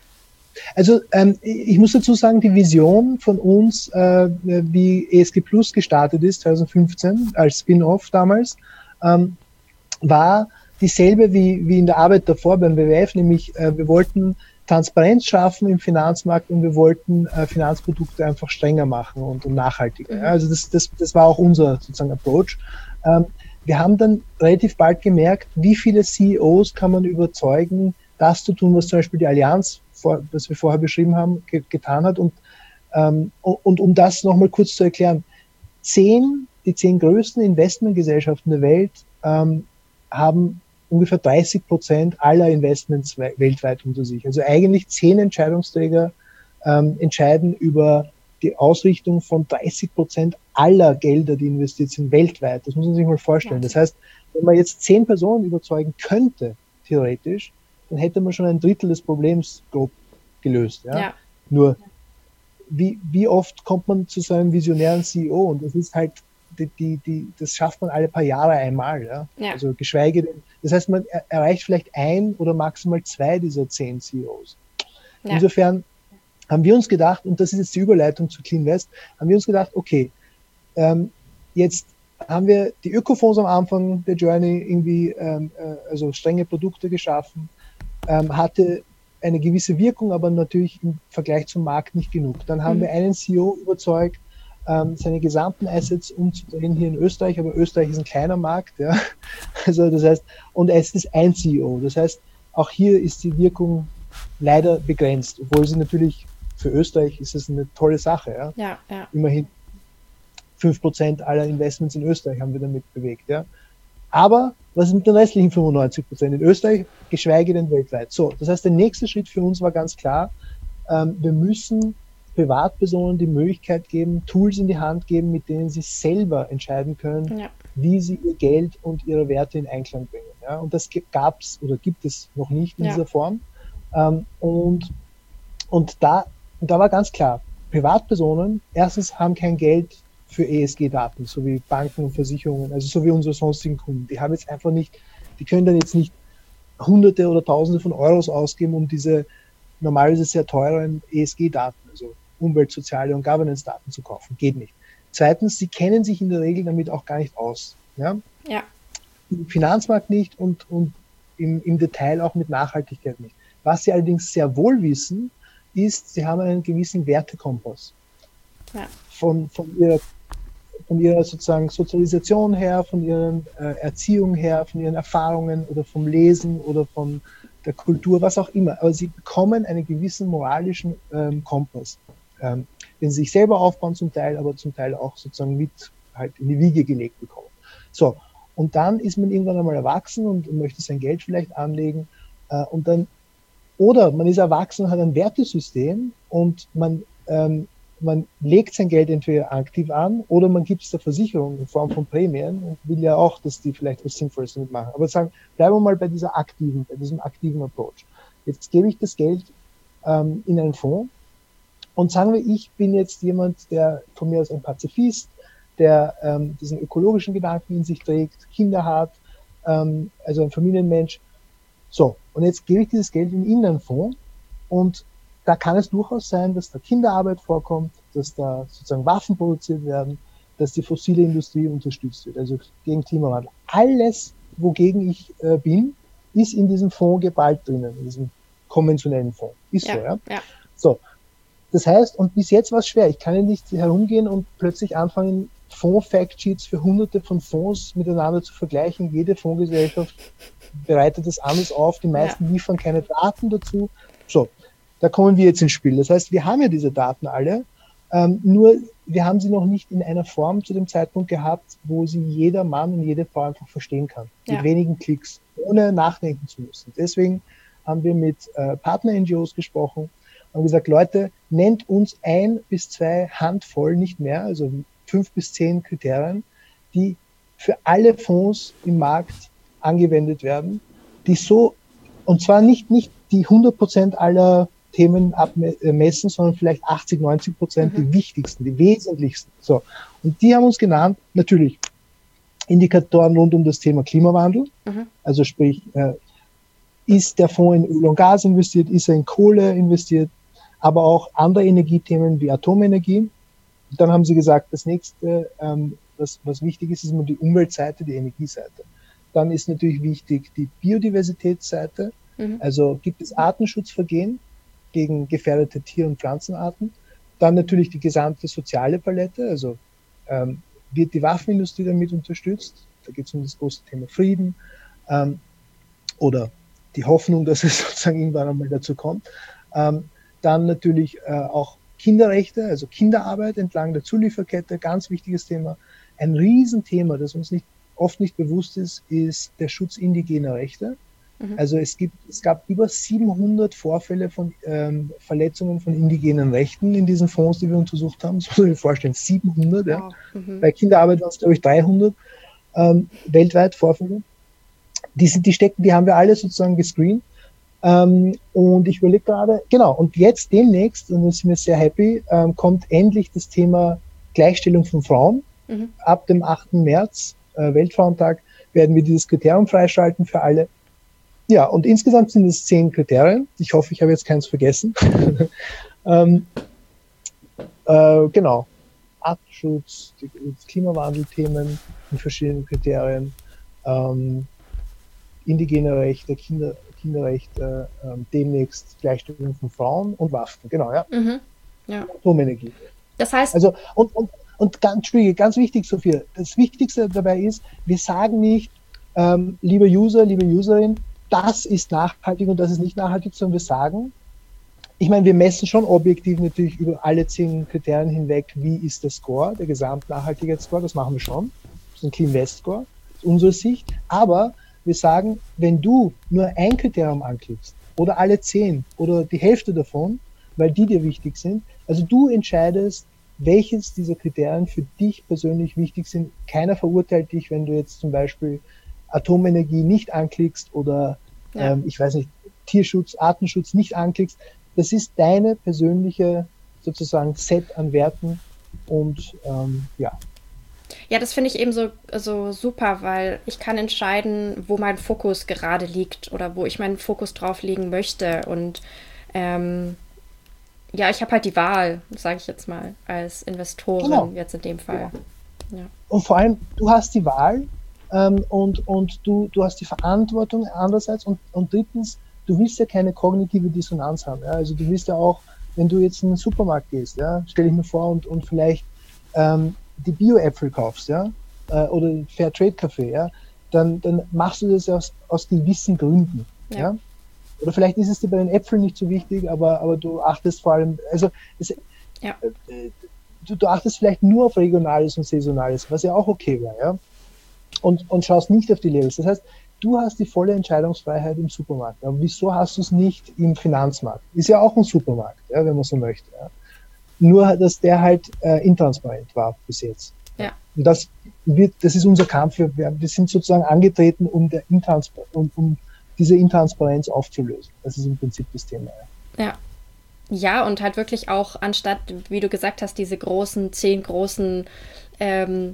Also ähm, ich muss dazu sagen, die Vision von uns, äh, wie E S G Plus gestartet ist, zwanzig fünfzehn als Spin-off damals, ähm, war dieselbe wie, wie in der Arbeit davor beim W W F, nämlich äh, wir wollten Transparenz schaffen im Finanzmarkt und wir wollten äh, Finanzprodukte einfach strenger machen und, und nachhaltiger. Mhm. Ja, also das, das, das war auch unser sozusagen Approach. Ähm, wir haben dann relativ bald gemerkt, wie viele C E Os kann man überzeugen, das zu tun, was zum Beispiel die Allianz, vor, was wir vorher beschrieben haben, ge getan hat. Und, ähm, und, und um das nochmal kurz zu erklären, zehn, die zehn größten Investmentgesellschaften der Welt ähm, haben ungefähr dreißig Prozent aller Investments we weltweit unter sich. Also eigentlich zehn Entscheidungsträger ähm, entscheiden über die Ausrichtung von dreißig Prozent aller Gelder, die investiert sind, weltweit. Das muss man sich mal vorstellen. Das heißt, wenn man jetzt zehn Personen überzeugen könnte, theoretisch, dann hätte man schon ein Drittel des Problems grob gelöst. Ja? Ja. Nur, wie, wie oft kommt man zu so einem visionären C E O? Und das ist halt, die, die, die, das schafft man alle paar Jahre einmal. Ja? Ja. Also geschweige denn, das heißt, man er, erreicht vielleicht ein oder maximal zwei dieser zehn C E Os. Ja. Insofern haben wir uns gedacht, und das ist jetzt die Überleitung zu CleanVest, haben wir uns gedacht, okay, ähm, jetzt haben wir die Ökofonds am Anfang der Journey irgendwie, ähm, äh, also strenge Produkte geschaffen, ähm, hatte eine gewisse Wirkung, aber natürlich im Vergleich zum Markt nicht genug. Dann haben mhm. wir einen C E O überzeugt, ähm, seine gesamten Assets umzudrehen hier in Österreich, aber Österreich ist ein kleiner Markt, ja. Also das heißt, und es ist ein C E O. Das heißt, auch hier ist die Wirkung leider begrenzt, obwohl sie natürlich für Österreich ist es eine tolle Sache, ja. Ja, ja. Immerhin fünf Prozent aller Investments in Österreich haben wir damit bewegt, ja. Aber was ist mit den restlichen fünfundneunzig Prozent in Österreich, geschweige denn weltweit? So, das heißt, der nächste Schritt für uns war ganz klar, ähm, wir müssen Privatpersonen die Möglichkeit geben, Tools in die Hand geben, mit denen sie selber entscheiden können, ja. wie sie ihr Geld und ihre Werte in Einklang bringen. Ja? Und das gab es oder gibt es noch nicht in ja. dieser Form. Ähm, und, und, da, und da war ganz klar, Privatpersonen, erstens haben kein Geld für E S G-Daten, so wie Banken und Versicherungen, also so wie unsere sonstigen Kunden. Die haben jetzt einfach nicht, die können dann jetzt nicht Hunderte oder Tausende von Euros ausgeben, um diese normalerweise sehr teuren E S G-Daten, also Umwelt-, Soziale und Governance-Daten zu kaufen. Geht nicht. Zweitens, sie kennen sich in der Regel damit auch gar nicht aus. Ja?
Ja.
Im Finanzmarkt nicht und, und im, im Detail auch mit Nachhaltigkeit nicht. Was sie allerdings sehr wohl wissen, ist, sie haben einen gewissen Wertekompass. Ja. Von, von, ihrer, von ihrer sozusagen Sozialisation her, von ihrer äh, Erziehung her, von ihren Erfahrungen oder vom Lesen oder von der Kultur, was auch immer. Aber sie bekommen einen gewissen moralischen ähm, Kompass, ähm, den sie sich selber aufbauen zum Teil, aber zum Teil auch sozusagen mit halt in die Wiege gelegt bekommen. So, und dann ist man irgendwann einmal erwachsen und möchte sein Geld vielleicht anlegen äh, und dann, oder man ist erwachsen und hat ein Wertesystem und man, ähm, man legt sein Geld entweder aktiv an oder man gibt es der Versicherung in Form von Prämien und will ja auch, dass die vielleicht was Sinnvolles damit machen. Aber sagen, bleiben wir mal bei dieser aktiven, bei diesem aktiven Approach. Jetzt gebe ich das Geld ähm, in einen Fonds und sagen wir, ich bin jetzt jemand, der von mir aus ein Pazifist, der ähm, diesen ökologischen Gedanken in sich trägt, Kinder hat, ähm, also ein Familienmensch. So, und jetzt gebe ich dieses Geld in einen Fonds und da kann es durchaus sein, dass da Kinderarbeit vorkommt, dass da sozusagen Waffen produziert werden, dass die fossile Industrie unterstützt wird, also gegen Klimawandel. Alles, wogegen ich äh, bin, ist in diesem Fonds geballt drinnen, in diesem konventionellen Fonds. Ist ja, so, ja? ja. So, das heißt, und bis jetzt war es schwer. Ich kann ja nicht herumgehen und plötzlich anfangen, Fonds-Factsheets für hunderte von Fonds miteinander zu vergleichen. Jede Fondsgesellschaft bereitet das anders auf. Die meisten ja. liefern keine Daten dazu. So, da kommen wir jetzt ins Spiel. Das heißt, wir haben ja diese Daten alle, ähm, nur wir haben sie noch nicht in einer Form zu dem Zeitpunkt gehabt, wo sie jeder Mann und jede Frau einfach verstehen kann. Ja. Mit wenigen Klicks, ohne nachdenken zu müssen. Deswegen haben wir mit äh, Partner-N G Os gesprochen und gesagt, Leute, nennt uns ein bis zwei Handvoll, nicht mehr, also fünf bis zehn Kriterien, die für alle Fonds im Markt angewendet werden, die so, und zwar nicht, nicht die hundert Prozent aller Themen abmessen, sondern vielleicht achtzig, neunzig Prozent mhm. die wichtigsten, die wesentlichsten. So. Und die haben uns genannt, natürlich Indikatoren rund um das Thema Klimawandel, mhm. also sprich, äh, ist der Fonds in Öl und Gas investiert, ist er in Kohle investiert, aber auch andere Energiethemen wie Atomenergie. Und dann haben sie gesagt, das nächste, ähm, was, was wichtig ist, ist immer die Umweltseite, die Energieseite. Dann ist natürlich wichtig die Biodiversitätsseite. Mhm. Also gibt es Artenschutzvergehen gegen gefährdete Tier- und Pflanzenarten. Dann natürlich die gesamte soziale Palette. Also ähm, wird die Waffenindustrie damit unterstützt. Da geht es um das große Thema Frieden ähm, oder die Hoffnung, dass es sozusagen irgendwann einmal dazu kommt. Ähm, dann natürlich äh, auch Kinderrechte, also Kinderarbeit entlang der Zulieferkette, ganz wichtiges Thema. Ein Riesenthema, das uns nicht, oft nicht bewusst ist, ist der Schutz indigener Rechte. Mhm. Also es gibt, es gab über siebenhundert Vorfälle von ähm, Verletzungen von indigenen Rechten in diesen Fonds, die wir untersucht haben. Das muss man sich vorstellen, siebenhundert. Wow. Ja. Mhm. Bei Kinderarbeit waren es, glaube ich, dreihundert ähm, weltweit Vorfälle. Die, sind, die stecken, die haben wir alle sozusagen gescreent. Ähm, und ich überlege gerade, genau, und jetzt demnächst, und da sind wir sehr happy, ähm, kommt endlich das Thema Gleichstellung von Frauen. Mhm. Ab dem achten März, äh, Weltfrauentag, werden wir dieses Kriterium freischalten für alle. Ja, und insgesamt sind es zehn Kriterien. Ich hoffe, ich habe jetzt keins vergessen. ähm, äh, genau. Artenschutz, die, die Klimawandelthemen in verschiedenen Kriterien, ähm, indigene Rechte, Kinder, Kinderrechte, ähm, demnächst Gleichstellung von Frauen und Waffen. Genau, ja. Mhm. Ja. Atomenergie.
Das heißt,
also und, und, und ganz, ganz wichtig, Sophia, das Wichtigste dabei ist, wir sagen nicht, ähm, lieber User, liebe Userin, das ist nachhaltig und das ist nicht nachhaltig, sondern wir sagen, ich meine, wir messen schon objektiv natürlich über alle zehn Kriterien hinweg, wie ist der Score, der Gesamtnachhaltigkeitsscore, das machen wir schon. Das ist ein Clean West Score, aus unserer Sicht. Aber wir sagen, wenn du nur ein Kriterium anklickst oder alle zehn oder die Hälfte davon, weil die dir wichtig sind, also du entscheidest, welches dieser Kriterien für dich persönlich wichtig sind. Keiner verurteilt dich, wenn du jetzt zum Beispiel Atomenergie nicht anklickst oder, ja. ähm, ich weiß nicht, Tierschutz, Artenschutz nicht anklickst. Das ist deine persönliche sozusagen Set an Werten, Und ähm, ja.
Ja, das finde ich eben so, so super, weil ich kann entscheiden, wo mein Fokus gerade liegt oder wo ich meinen Fokus drauf legen möchte. Und ähm, ja, ich habe halt die Wahl, sage ich jetzt mal, als
Genau.
Investorin jetzt in dem Fall.
Genau.
Ja.
Und vor allem, du hast die Wahl ähm, und, und du, du hast die Verantwortung andererseits und, und drittens, du willst ja keine kognitive Dissonanz haben. Ja? Also du willst ja auch, wenn du jetzt in den Supermarkt gehst, ja, stell ich mir vor, und, und vielleicht ähm, die Bio-Äpfel kaufst, ja, äh, oder Fairtrade-Kaffee, ja, dann, dann machst du das aus, aus gewissen Gründen.
Ja.
Ja? Oder vielleicht ist es dir bei den Äpfeln nicht so wichtig, aber, aber du achtest vor allem, also es,
Ja.
äh, du, du achtest vielleicht nur auf Regionales und Saisonales, was ja auch okay wäre, ja. Und, und schaust nicht auf die Labels. Das heißt, du hast die volle Entscheidungsfreiheit im Supermarkt. Aber wieso hast du es nicht im Finanzmarkt? Ist ja auch ein Supermarkt, ja, wenn man so möchte. Ja. Nur, dass der halt äh, intransparent war bis jetzt.
Ja.
Und das wird, das ist unser Kampf. Wir, wir sind sozusagen angetreten, um, der Intranspa- um, um diese Intransparenz aufzulösen. Das ist im Prinzip das Thema.
Ja. Ja. Ja, und halt wirklich auch anstatt, wie du gesagt hast, diese großen, zehn großen ähm,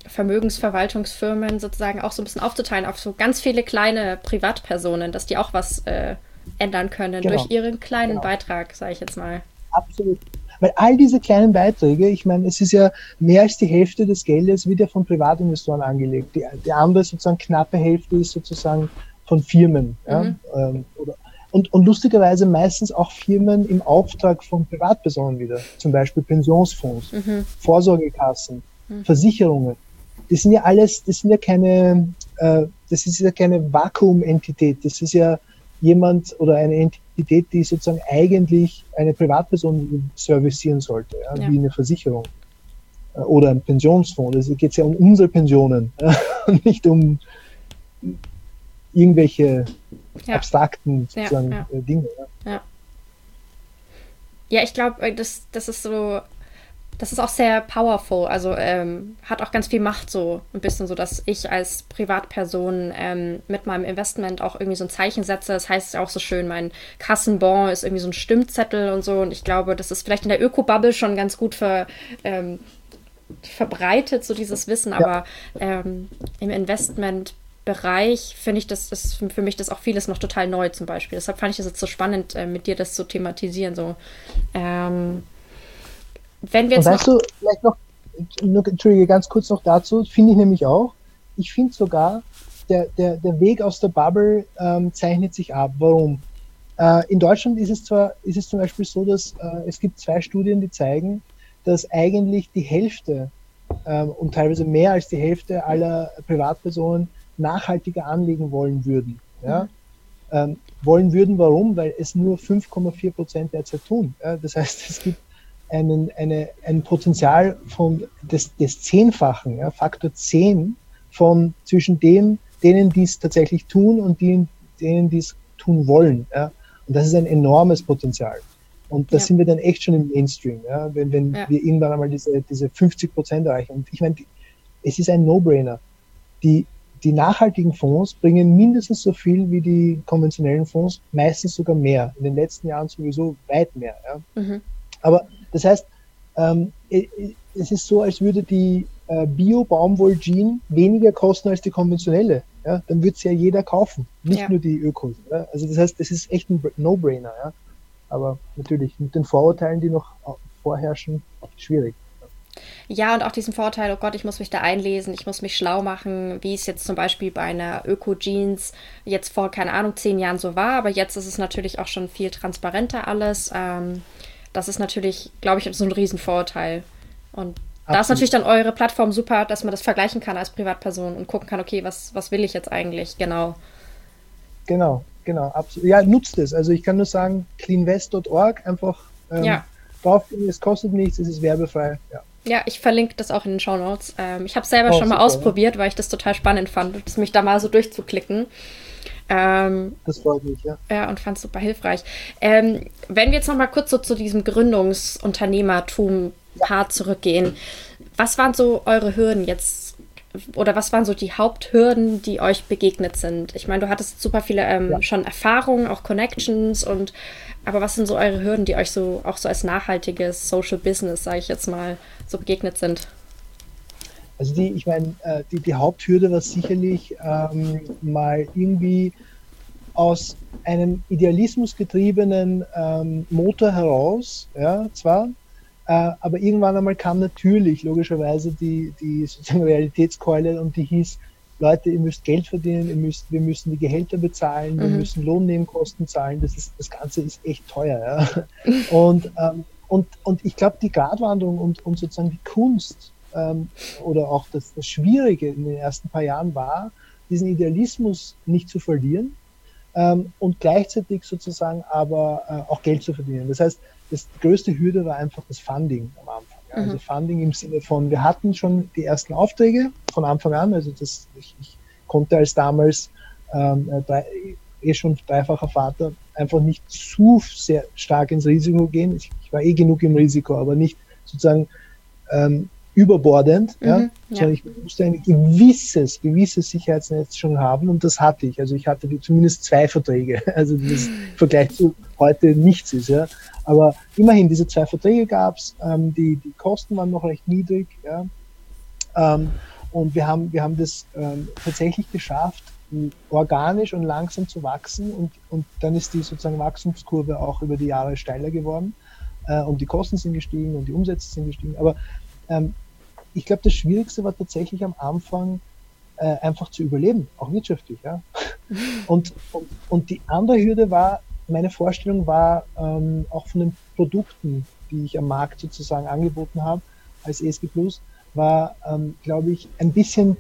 Vermögensverwaltungsfirmen sozusagen auch so ein bisschen aufzuteilen auf so ganz viele kleine Privatpersonen, dass die auch was äh, ändern können
Genau.
durch ihren kleinen
Genau.
Beitrag, sage ich jetzt mal.
Absolut. Weil all diese kleinen Beiträge, ich meine, es ist ja mehr als die Hälfte des Geldes wird ja von Privatinvestoren angelegt. Die, die andere sozusagen knappe Hälfte ist sozusagen von Firmen. Ja?
Mhm.
Ähm, oder, und, und lustigerweise meistens auch Firmen im Auftrag von Privatpersonen wieder. Zum Beispiel Pensionsfonds,
Mhm.
Vorsorgekassen,
Mhm.
Versicherungen. Das sind ja alles, das sind ja keine, äh, das ist ja keine Vakuumentität. Das ist ja jemand oder eine Entität, die sozusagen eigentlich eine Privatperson servicieren sollte, ja,
Ja.
wie eine Versicherung äh, oder ein Pensionsfonds. Also geht es ja um unsere Pensionen, äh, nicht um irgendwelche
Ja.
abstrakten
Ja,
sozusagen,
ja.
äh, Dinge. Ja.
Ja. Ja, ich glaube, das, das ist so, das ist auch sehr powerful, also ähm, hat auch ganz viel Macht so ein bisschen so, dass ich als Privatperson ähm, mit meinem Investment auch irgendwie so ein Zeichen setze. Das heißt auch so schön, mein Kassenbon ist irgendwie so ein Stimmzettel und so und ich glaube, das ist vielleicht in der Öko-Bubble schon ganz gut ver, ähm, verbreitet, so dieses Wissen, aber ähm, im Investmentbereich finde ich, das ist für mich das auch vieles noch total neu zum Beispiel. Deshalb fand ich das jetzt so spannend, äh, mit dir das zu thematisieren. So. Ähm, wenn wir
Und
jetzt
weißt
noch,
du, vielleicht noch, nur, Entschuldige, ganz kurz noch dazu, finde ich nämlich auch, ich finde sogar, der, der, der Weg aus der Bubble ähm, zeichnet sich ab. Warum? Äh, in Deutschland ist es zwar, ist es zum Beispiel so, dass äh, es gibt zwei Studien, die zeigen, dass eigentlich die Hälfte ähm, und teilweise mehr als die Hälfte aller Privatpersonen nachhaltiger anlegen wollen würden. Ja?
Mhm.
Ähm, wollen würden, warum? Weil es nur fünf Komma vier Prozent derzeit tun. Ja? Das heißt, es gibt einen, eine, ein Potenzial von des, des Zehnfachen, ja? Faktor zehn von zwischen dem, denen, die es tatsächlich tun und denen, denen die es tun wollen. Ja? Und das ist ein enormes Potenzial. Und da
Ja.
sind wir dann echt schon im Mainstream, ja? wenn, wenn
Ja.
wir irgendwann einmal diese, diese fünfzig Prozent erreichen. Und ich meine, es ist ein No-Brainer. Die, die nachhaltigen Fonds bringen mindestens so viel wie die konventionellen Fonds, meistens sogar mehr. In den letzten Jahren sowieso weit mehr. Ja?
Mhm.
Aber das heißt, ähm, es ist so, als würde die äh, Bio-Baumwoll-Jean weniger kosten als die konventionelle. Ja? Dann würde es ja jeder kaufen, nicht
Ja.
nur die Ökos. Ja? Also das heißt, das ist echt ein No-Brainer. Ja? Aber natürlich mit den Vorurteilen, die noch vorherrschen, schwierig.
Ja, und auch diesen Vorteil, oh Gott, ich muss mich da einlesen, ich muss mich schlau machen, wie es jetzt zum Beispiel bei einer Öko-Jeans jetzt vor, keine Ahnung, zehn Jahren so war, aber jetzt ist es natürlich auch schon viel transparenter alles. Ähm, das ist natürlich, glaube ich, so ein Riesenvorteil. Und da ist
Absolut.
natürlich dann eure Plattform super, dass man das vergleichen kann als Privatperson und gucken kann, okay, was, was will ich jetzt eigentlich? Genau.
Genau, genau, absolut. Ja, nutzt es. Also ich kann nur sagen, cleanvest Punkt org, einfach ähm,
Ja.
draufgehen, es kostet nichts, es ist werbefrei. Ja.
Ja, ich verlinke das auch in den Shownotes. Ähm, ich habe es selber
Oh,
schon mal
super,
ausprobiert, weil ich das total spannend fand, das mich da mal so durchzuklicken. Ähm,
Das freut mich, ja.
ja, und fand es super hilfreich. Ähm, wenn wir jetzt noch mal kurz so zu diesem Gründungsunternehmertum-Part zurückgehen, was waren so eure Hürden jetzt oder was waren so die Haupthürden, die euch begegnet sind? Ich meine, du hattest super viele ähm,
Ja.
schon Erfahrungen, auch Connections und aber was sind so eure Hürden, die euch so auch so als nachhaltiges Social Business, sage ich jetzt mal, so begegnet sind?
Also die, ich meine, äh, die, die Haupthürde war sicherlich ähm, mal irgendwie aus einem idealismusgetriebenen ähm, Motor heraus, ja, zwar, äh, aber irgendwann einmal kam natürlich logischerweise die, die sozusagen Realitätskeule und die hieß, Leute, ihr müsst Geld verdienen, ihr müsst, wir müssen die Gehälter bezahlen, wir
Mhm.
müssen Lohnnebenkosten zahlen, das, ist, das Ganze ist echt teuer. Ja. Und, ähm, und, und ich glaube, die Gratwanderung und, und sozusagen die Kunst ähm, oder auch das, das Schwierige in den ersten paar Jahren war, diesen Idealismus nicht zu verlieren, ähm, und gleichzeitig sozusagen aber äh, auch Geld zu verdienen. Das heißt, das, die größte Hürde war einfach das Funding am Anfang. Ja. Also
Mhm.
Funding im Sinne von, wir hatten schon die ersten Aufträge von Anfang an, also das, ich, ich konnte als damals ähm, drei, eh schon dreifacher Vater einfach nicht zu sehr stark ins Risiko gehen. Ich, ich war eh genug im Risiko, aber nicht sozusagen ähm, überbordend,
Mhm,
ja,
ja.
sondern ich musste ein gewisses, gewisses Sicherheitsnetz schon haben und das hatte ich. Also ich hatte die, zumindest zwei Verträge, also das im Vergleich zu heute nichts ist, ja. Aber immerhin, diese zwei Verträge gab es, ähm, die, die Kosten waren noch recht niedrig, ja. Ähm, und wir haben, wir haben das ähm, tatsächlich geschafft, organisch und langsam zu wachsen und, und dann ist die sozusagen Wachstumskurve auch über die Jahre steiler geworden äh, und die Kosten sind gestiegen und die Umsätze sind gestiegen. Aber ähm, ich glaube, das Schwierigste war tatsächlich am Anfang äh, einfach zu überleben, auch wirtschaftlich. Ja? Und, und, und die andere Hürde war, meine Vorstellung war ähm, auch von den Produkten, die ich am Markt sozusagen angeboten habe als E S G Plus, war, ähm, glaube ich, ein bisschen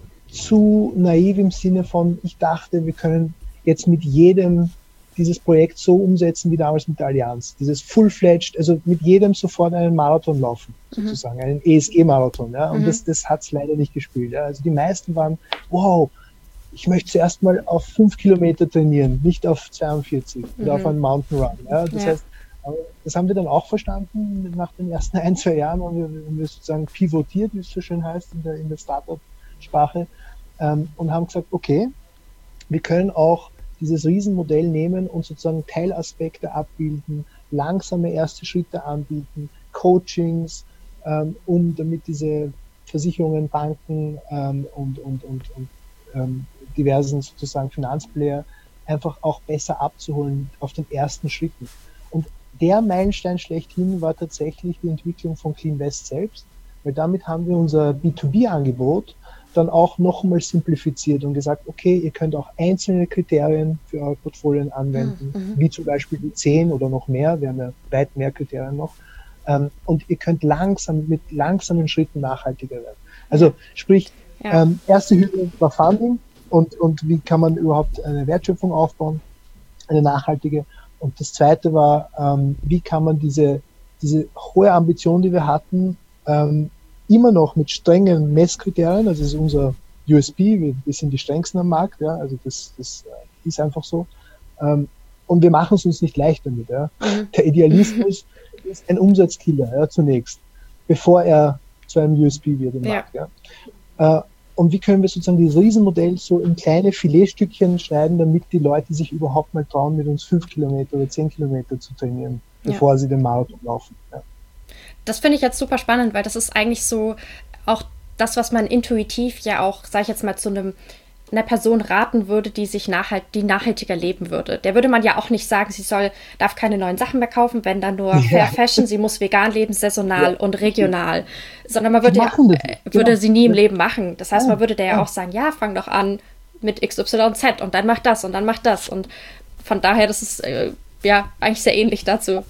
zu naiv im Sinne von, ich dachte, wir können jetzt mit jedem dieses Projekt so umsetzen wie damals mit der Allianz. Dieses full-fledged, also mit jedem sofort einen Marathon laufen, sozusagen, mhm. einen E S G-Marathon. Ja? Und mhm. das, das hat es leider nicht gespielt. Ja? Also die meisten waren, wow, ich möchte zuerst mal auf fünf Kilometer trainieren, nicht auf zweiundvierzig mhm. oder auf einen Mountain Run. Ja? Das ja. heißt, das haben wir dann auch verstanden. Nach den ersten ein, zwei Jahren haben wir, haben wir sozusagen pivotiert, wie es so schön heißt in der, in der Startup-Sprache, ähm, und haben gesagt, okay, wir können auch dieses Riesenmodell nehmen und sozusagen Teilaspekte abbilden, langsame erste Schritte anbieten, Coachings, ähm, um damit diese Versicherungen, Banken ähm, und, und, und, und ähm, diversen sozusagen Finanzplayer einfach auch besser abzuholen auf den ersten Schritten. Und der Meilenstein schlechthin war tatsächlich die Entwicklung von CleanVest selbst, weil damit haben wir unser B zwei B-Angebot dann auch nochmal simplifiziert und gesagt, okay, ihr könnt auch einzelne Kriterien für eure Portfolien anwenden, mhm. wie zum Beispiel die zehn oder noch mehr, wir haben ja weit mehr Kriterien noch, ähm, und ihr könnt langsam, mit langsamen Schritten nachhaltiger werden. Also sprich, ja. ähm, erste Hürde war Funding und, und wie kann man überhaupt eine Wertschöpfung aufbauen, eine nachhaltige. Und das zweite war, ähm, wie kann man diese, diese hohe Ambition, die wir hatten, ähm, immer noch mit strengen Messkriterien, also das ist unser U S P, wir, wir sind die strengsten am Markt, ja, also das, das ist einfach so. Ähm, und wir machen es uns nicht leicht damit. Ja. Mhm. Der Idealismus ist ein Umsatzkiller, ja, zunächst, bevor er zu einem U S P wird im Markt. Ja. Ja. Äh, und wie können wir sozusagen dieses Riesenmodell so in kleine Filetstückchen schneiden, damit die Leute sich überhaupt mal trauen, mit uns fünf Kilometer oder zehn Kilometer zu trainieren, ja. bevor sie den Marathon laufen. Ja.
Das finde ich jetzt super spannend, weil das ist eigentlich so auch das, was man intuitiv ja auch, sag ich jetzt mal, zu einem einer Person raten würde, die sich nachhalt, die nachhaltiger leben würde. Der würde man ja auch nicht sagen, sie soll, darf keine neuen Sachen mehr kaufen, wenn dann nur ja. Fair Fashion, sie muss vegan leben, saisonal ja. und regional. Sondern man würde, ja, äh, würde genau. sie nie im Leben machen. Das heißt, man würde der ja, ja auch sagen, ja, fang doch an mit X Y Z und dann mach das und dann mach das. Und von daher, das ist äh, ja eigentlich sehr ähnlich dazu.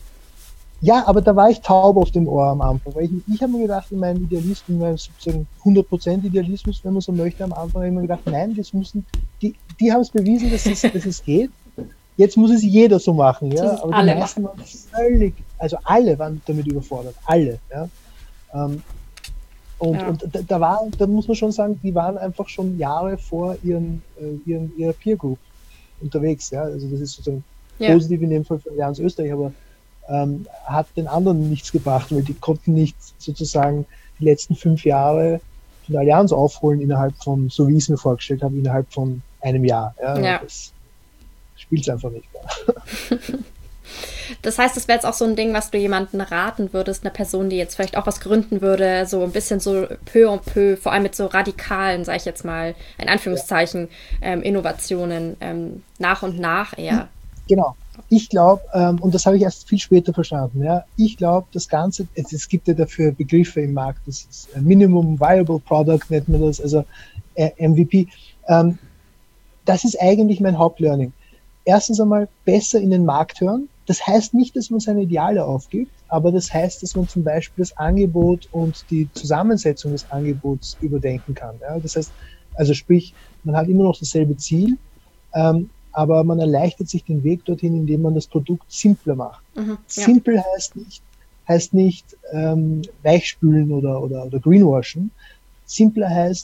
Ja, aber da war ich taub auf dem Ohr am Anfang, weil ich, ich habe mir gedacht, in meinem Idealismus, in meinem sozusagen hundert Prozent Idealismus, wenn man so möchte, am Anfang habe ich mir gedacht, nein, das müssen, die, die haben es bewiesen, dass es, dass es geht. Jetzt muss es jeder so machen, ja. Aber die meisten waren völlig, also alle waren damit überfordert, alle, ja. Ähm, und, ja. und da, da war, da muss man schon sagen, die waren einfach schon Jahre vor ihren, äh, ihren ihrer Peer Group unterwegs, ja. Also das ist sozusagen ja. positiv in dem Fall für Allianz Österreich, aber Ähm, hat den anderen nichts gebracht, weil die konnten nicht sozusagen die letzten fünf Jahre von der Allianz aufholen innerhalb von, so wie ich es mir vorgestellt habe, innerhalb von einem Jahr. Ja,
ja.
Das spielt es einfach nicht mehr.
Das heißt, das wäre jetzt auch so ein Ding, was du jemandem raten würdest, eine Person, die jetzt vielleicht auch was gründen würde, so ein bisschen so peu en peu, vor allem mit so radikalen, sag ich jetzt mal, in Anführungszeichen, ähm, Innovationen ähm, nach und nach eher.
Genau. Ich glaube, ähm, und das habe ich erst viel später verstanden, ja, ich glaube, das Ganze, es, es gibt ja dafür Begriffe im Markt, das ist Minimum Viable Product, nennt man das, also äh, M V P. Ähm, das ist eigentlich mein Hauptlearning. Erstens einmal besser in den Markt hören. Das heißt nicht, dass man seine Ideale aufgibt, aber das heißt, dass man zum Beispiel das Angebot und die Zusammensetzung des Angebots überdenken kann. Ja? Das heißt, also sprich, man hat immer noch dasselbe Ziel, ähm, aber man erleichtert sich den Weg dorthin, indem man das Produkt simpler macht. Mhm, ja. Simpel heißt nicht, heißt nicht ähm, weichspülen oder, oder, oder greenwashen. Simpler heißt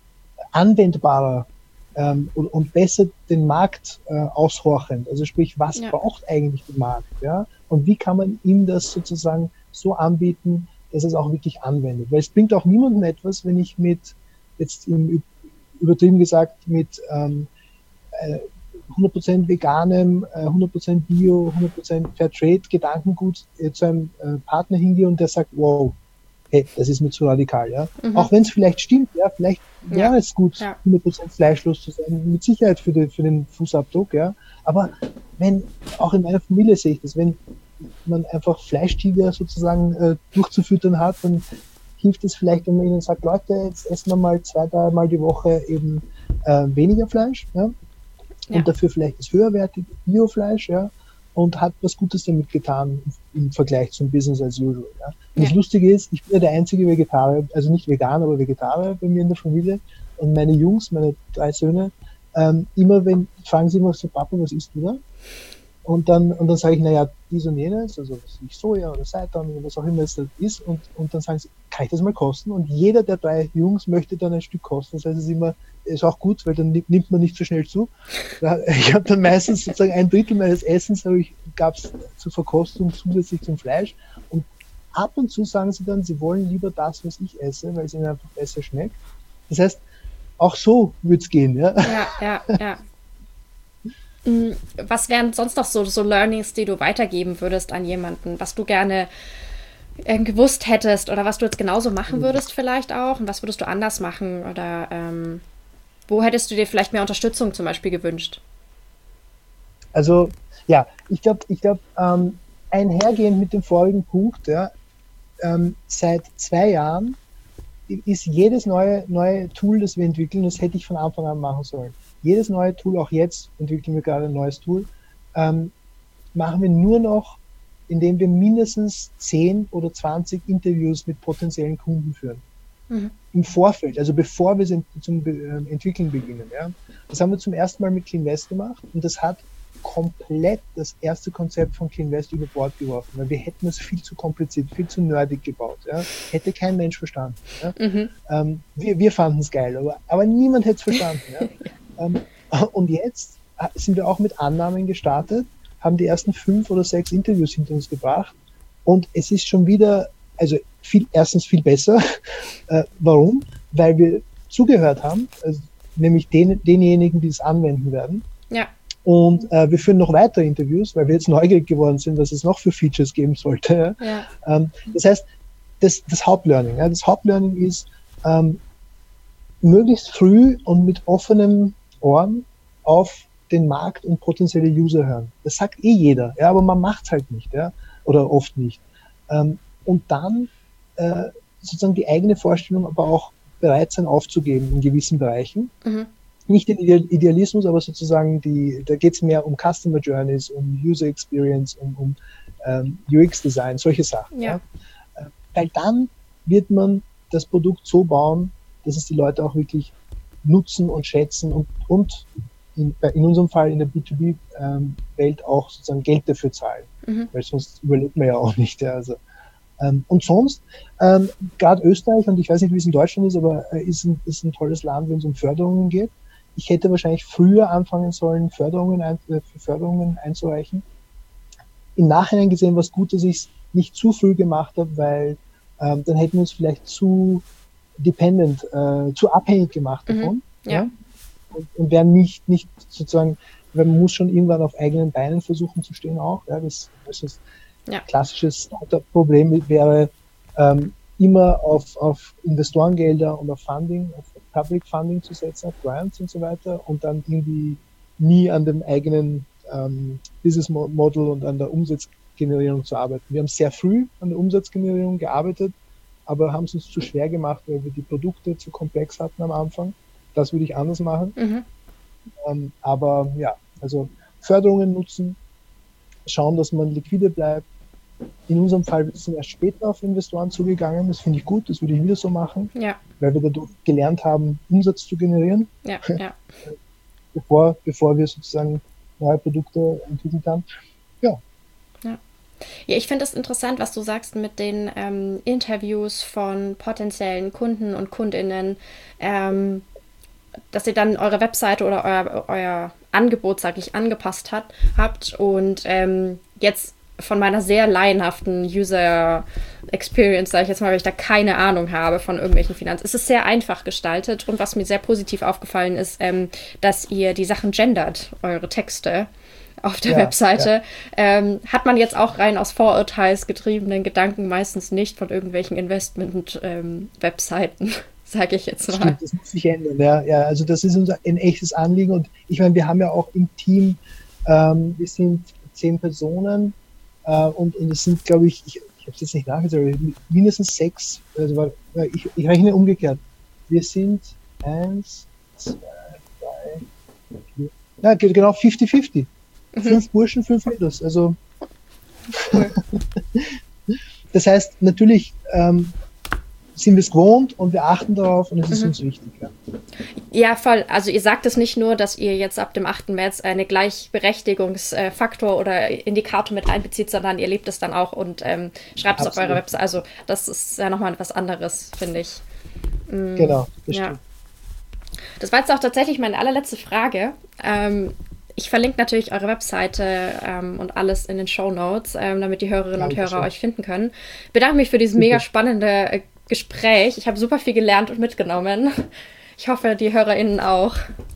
anwendbarer ähm, und, und besser den Markt äh, aushorchend. Also sprich, was ja. braucht eigentlich der Markt? Ja? Und wie kann man ihm das sozusagen so anbieten, dass es auch wirklich anwendet? Weil es bringt auch niemandem etwas, wenn ich mit, jetzt im, übertrieben gesagt, mit ähm, äh, hundert Prozent veganem, hundert Prozent Bio, hundert Prozent Fairtrade Gedankengut äh, zu einem äh, Partner hingehe und der sagt, wow, hey, das ist mir zu radikal, ja. Mhm. Auch wenn es vielleicht stimmt, ja, vielleicht wäre ja. es gut, ja. hundert Prozent fleischlos zu sein, mit Sicherheit für, die, für den Fußabdruck, ja. Aber wenn, auch in meiner Familie sehe ich das, wenn man einfach Fleischtiger sozusagen äh, durchzufüttern hat, dann hilft es vielleicht, wenn man ihnen sagt, Leute, jetzt essen wir mal zwei, drei Mal die Woche eben äh, weniger Fleisch, ja. Ja. Und dafür vielleicht das höherwertige Biofleisch, ja, und hat was Gutes damit getan im Vergleich zum Business as usual. Ja. Und ja. das Lustige ist, ich bin ja der einzige Vegetarier, also nicht vegan, aber Vegetarier bei mir in der Familie. Und meine Jungs, meine drei Söhne, ähm, immer wenn, fragen sie immer so, Papa, was isst du da? Und dann, und dann sage ich, naja, dies und jenes, also nicht Soja oder Seitan oder was auch immer es da ist. Und, und dann sagen sie, kann ich das mal kosten? Und jeder der drei Jungs möchte dann ein Stück kosten. Das heißt, es ist immer, ist auch gut, weil dann nimmt man nicht so schnell zu. Ich habe dann meistens sozusagen ein Drittel meines Essens gab es zur Verkostung zusätzlich zum Fleisch. Und ab und zu sagen sie dann, sie wollen lieber das, was ich esse, weil es ihnen einfach besser schmeckt. Das heißt, auch so wird's gehen. Ja,
ja, ja. ja. Was wären sonst noch so, so Learnings, die du weitergeben würdest an jemanden, was du gerne äh, gewusst hättest oder was du jetzt genauso machen würdest vielleicht auch und was würdest du anders machen oder ähm, wo hättest du dir vielleicht mehr Unterstützung zum Beispiel gewünscht?
Also ja, ich glaube, ich glaube, ähm, einhergehend mit dem vorigen Punkt, ja, ähm, seit zwei Jahren ist jedes neue, neue Tool, das wir entwickeln, das hätte ich von Anfang an machen sollen. Jedes neue Tool, auch jetzt entwickeln wir gerade ein neues Tool, ähm, machen wir nur noch, indem wir mindestens zehn oder zwanzig Interviews mit potenziellen Kunden führen. Mhm. Im Vorfeld, also bevor wir zum äh, Entwickeln beginnen. Ja. Das haben wir zum ersten Mal mit CleanVest gemacht und das hat komplett das erste Konzept von CleanVest über Bord geworfen, weil wir hätten es viel zu kompliziert, viel zu nerdig gebaut. Ja. Hätte kein Mensch verstanden. Ja. Mhm. Ähm, wir wir fanden es geil, aber, aber niemand hätte es verstanden. Ja. Und jetzt sind wir auch mit Annahmen gestartet, haben die ersten fünf oder sechs Interviews hinter uns gebracht und es ist schon wieder, also viel, erstens viel besser. Äh, warum? Weil wir zugehört haben, also nämlich den, denjenigen, die es anwenden werden. Ja. Und äh, wir führen noch weitere Interviews, weil wir jetzt neugierig geworden sind, was es noch für Features geben sollte. Ja. Ähm, das heißt, das, das Hauptlearning, ja, das Hauptlearning ist, ähm, möglichst früh und mit offenem Ohren auf den Markt und potenzielle User hören. Das sagt eh jeder, ja, aber man macht es halt nicht, ja, oder oft nicht. Ähm, und dann äh, sozusagen die eigene Vorstellung, aber auch bereit sein aufzugeben in gewissen Bereichen. Mhm. Nicht den Idealismus, aber sozusagen die, da geht es mehr um Customer Journeys, um User Experience, um, um ähm, U X Design, solche Sachen. Ja. Ja. Weil dann wird man das Produkt so bauen, dass es die Leute auch wirklich nutzen und schätzen und, und in, in unserem Fall in der B zwei B-Welt ähm, auch sozusagen Geld dafür zahlen. Mhm. Weil sonst überlebt man ja auch nicht. Ja, also, ähm, und sonst, ähm, gerade Österreich, und ich weiß nicht, wie es in Deutschland ist, aber äh, ist, ein, ist ein tolles Land, wenn es um Förderungen geht. Ich hätte wahrscheinlich früher anfangen sollen, Förderungen, ein, äh, für Förderungen einzureichen. Im Nachhinein gesehen war es gut, dass ich es nicht zu früh gemacht habe, weil ähm, dann hätten wir uns vielleicht zu dependent, äh, zu abhängig gemacht davon. Mhm, ja. Ja? Und, und wären nicht, nicht sozusagen weil man muss schon irgendwann auf eigenen Beinen versuchen zu stehen auch. Ja, das, das ist
ja.
klassisches Startup-Problem wäre, ähm, immer auf, auf Investorengelder und auf Funding, auf Public Funding zu setzen, auf Grants und so weiter und dann irgendwie nie an dem eigenen ähm, Business Model und an der Umsatzgenerierung zu arbeiten. Wir haben sehr früh an der Umsatzgenerierung gearbeitet, aber haben es uns zu schwer gemacht, weil wir die Produkte zu komplex hatten am Anfang. Das würde ich anders machen.
Mhm.
Ähm, aber ja, also Förderungen nutzen, schauen, dass man liquide bleibt. In unserem Fall sind wir erst später auf Investoren zugegangen. Das finde ich gut, das würde ich wieder so machen,
ja.
weil wir dadurch gelernt haben, Umsatz zu generieren,
ja, ja.
bevor, bevor wir sozusagen neue Produkte entwickelt haben. Ja.
Ja, ja ich finde es interessant, was du sagst mit den ähm, Interviews von potenziellen Kunden und KundInnen, ähm, dass ihr dann eure Webseite oder euer, euer Angebot, sag ich, angepasst hat, habt und ähm, jetzt von meiner sehr laienhaften User Experience, sage ich jetzt mal, weil ich da keine Ahnung habe von irgendwelchen Finanzen. Es ist sehr einfach gestaltet und was mir sehr positiv aufgefallen ist, ähm, dass ihr die Sachen gendert, eure Texte auf der ja, Webseite. Ja. Ähm, hat man jetzt auch rein aus vorurteilsgetriebenen Gedanken meistens nicht von irgendwelchen Investment-Webseiten. Ähm, sage ich jetzt mal.
Stimmt, das muss sich ändern, ja. ja. Also das ist unser ein echtes Anliegen und ich meine, wir haben ja auch im Team, ähm, wir sind zehn Personen äh, und, und es sind, glaube ich, ich, ich habe es jetzt nicht nachgezählt, mindestens sechs, also weil, ich, ich rechne umgekehrt. Wir sind eins, zwei, drei, vier, ja, genau fünfzig fünfzig. Mhm. Fünf Burschen, fünf Mädels, also cool. Das heißt, natürlich ähm, sind wir es gewohnt und wir achten darauf und es ist mhm. uns wichtig. Ja.
ja, voll. Also ihr sagt es nicht nur, dass ihr jetzt ab dem achten März eine Gleichberechtigungsfaktor oder Indikator mit einbezieht, sondern ihr lebt es dann auch und ähm, schreibt Absolut. Es auf eurer Website. Also das ist ja nochmal was anderes, finde ich. Mhm.
Genau, das
ja.
stimmt.
Das war jetzt auch tatsächlich meine allerletzte Frage. Ähm, Ich verlinke natürlich eure Webseite ähm, und alles in den Shownotes, ähm, damit die Hörerinnen und Hörer euch finden können. Ich bedanke mich für dieses mega spannende äh, Gespräch. Ich habe super viel gelernt und mitgenommen. Ich hoffe, die HörerInnen auch.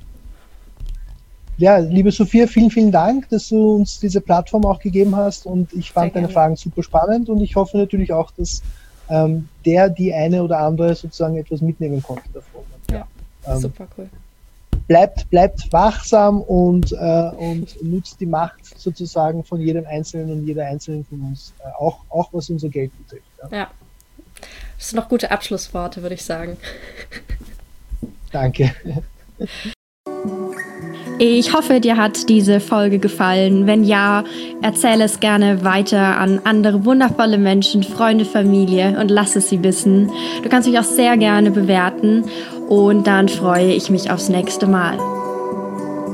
Ja, liebe Sophia, vielen, vielen Dank, dass du uns diese Plattform auch gegeben hast und ich fand deine Fragen super spannend und ich hoffe natürlich auch, dass ähm, der, die eine oder andere sozusagen etwas mitnehmen konnte davon.
Ja, ähm, super cool.
Bleibt, bleibt wachsam und, äh, und nutzt die Macht sozusagen von jedem Einzelnen und jeder Einzelnen von uns, äh, auch, auch was unser Geld betrifft. Ja.
ja, das sind noch gute Abschlussworte, würde ich sagen.
Danke.
Ich hoffe, dir hat diese Folge gefallen. Wenn ja, erzähle es gerne weiter an andere wundervolle Menschen, Freunde, Familie und lass es sie wissen. Du kannst mich auch sehr gerne bewerten und dann freue ich mich aufs nächste Mal.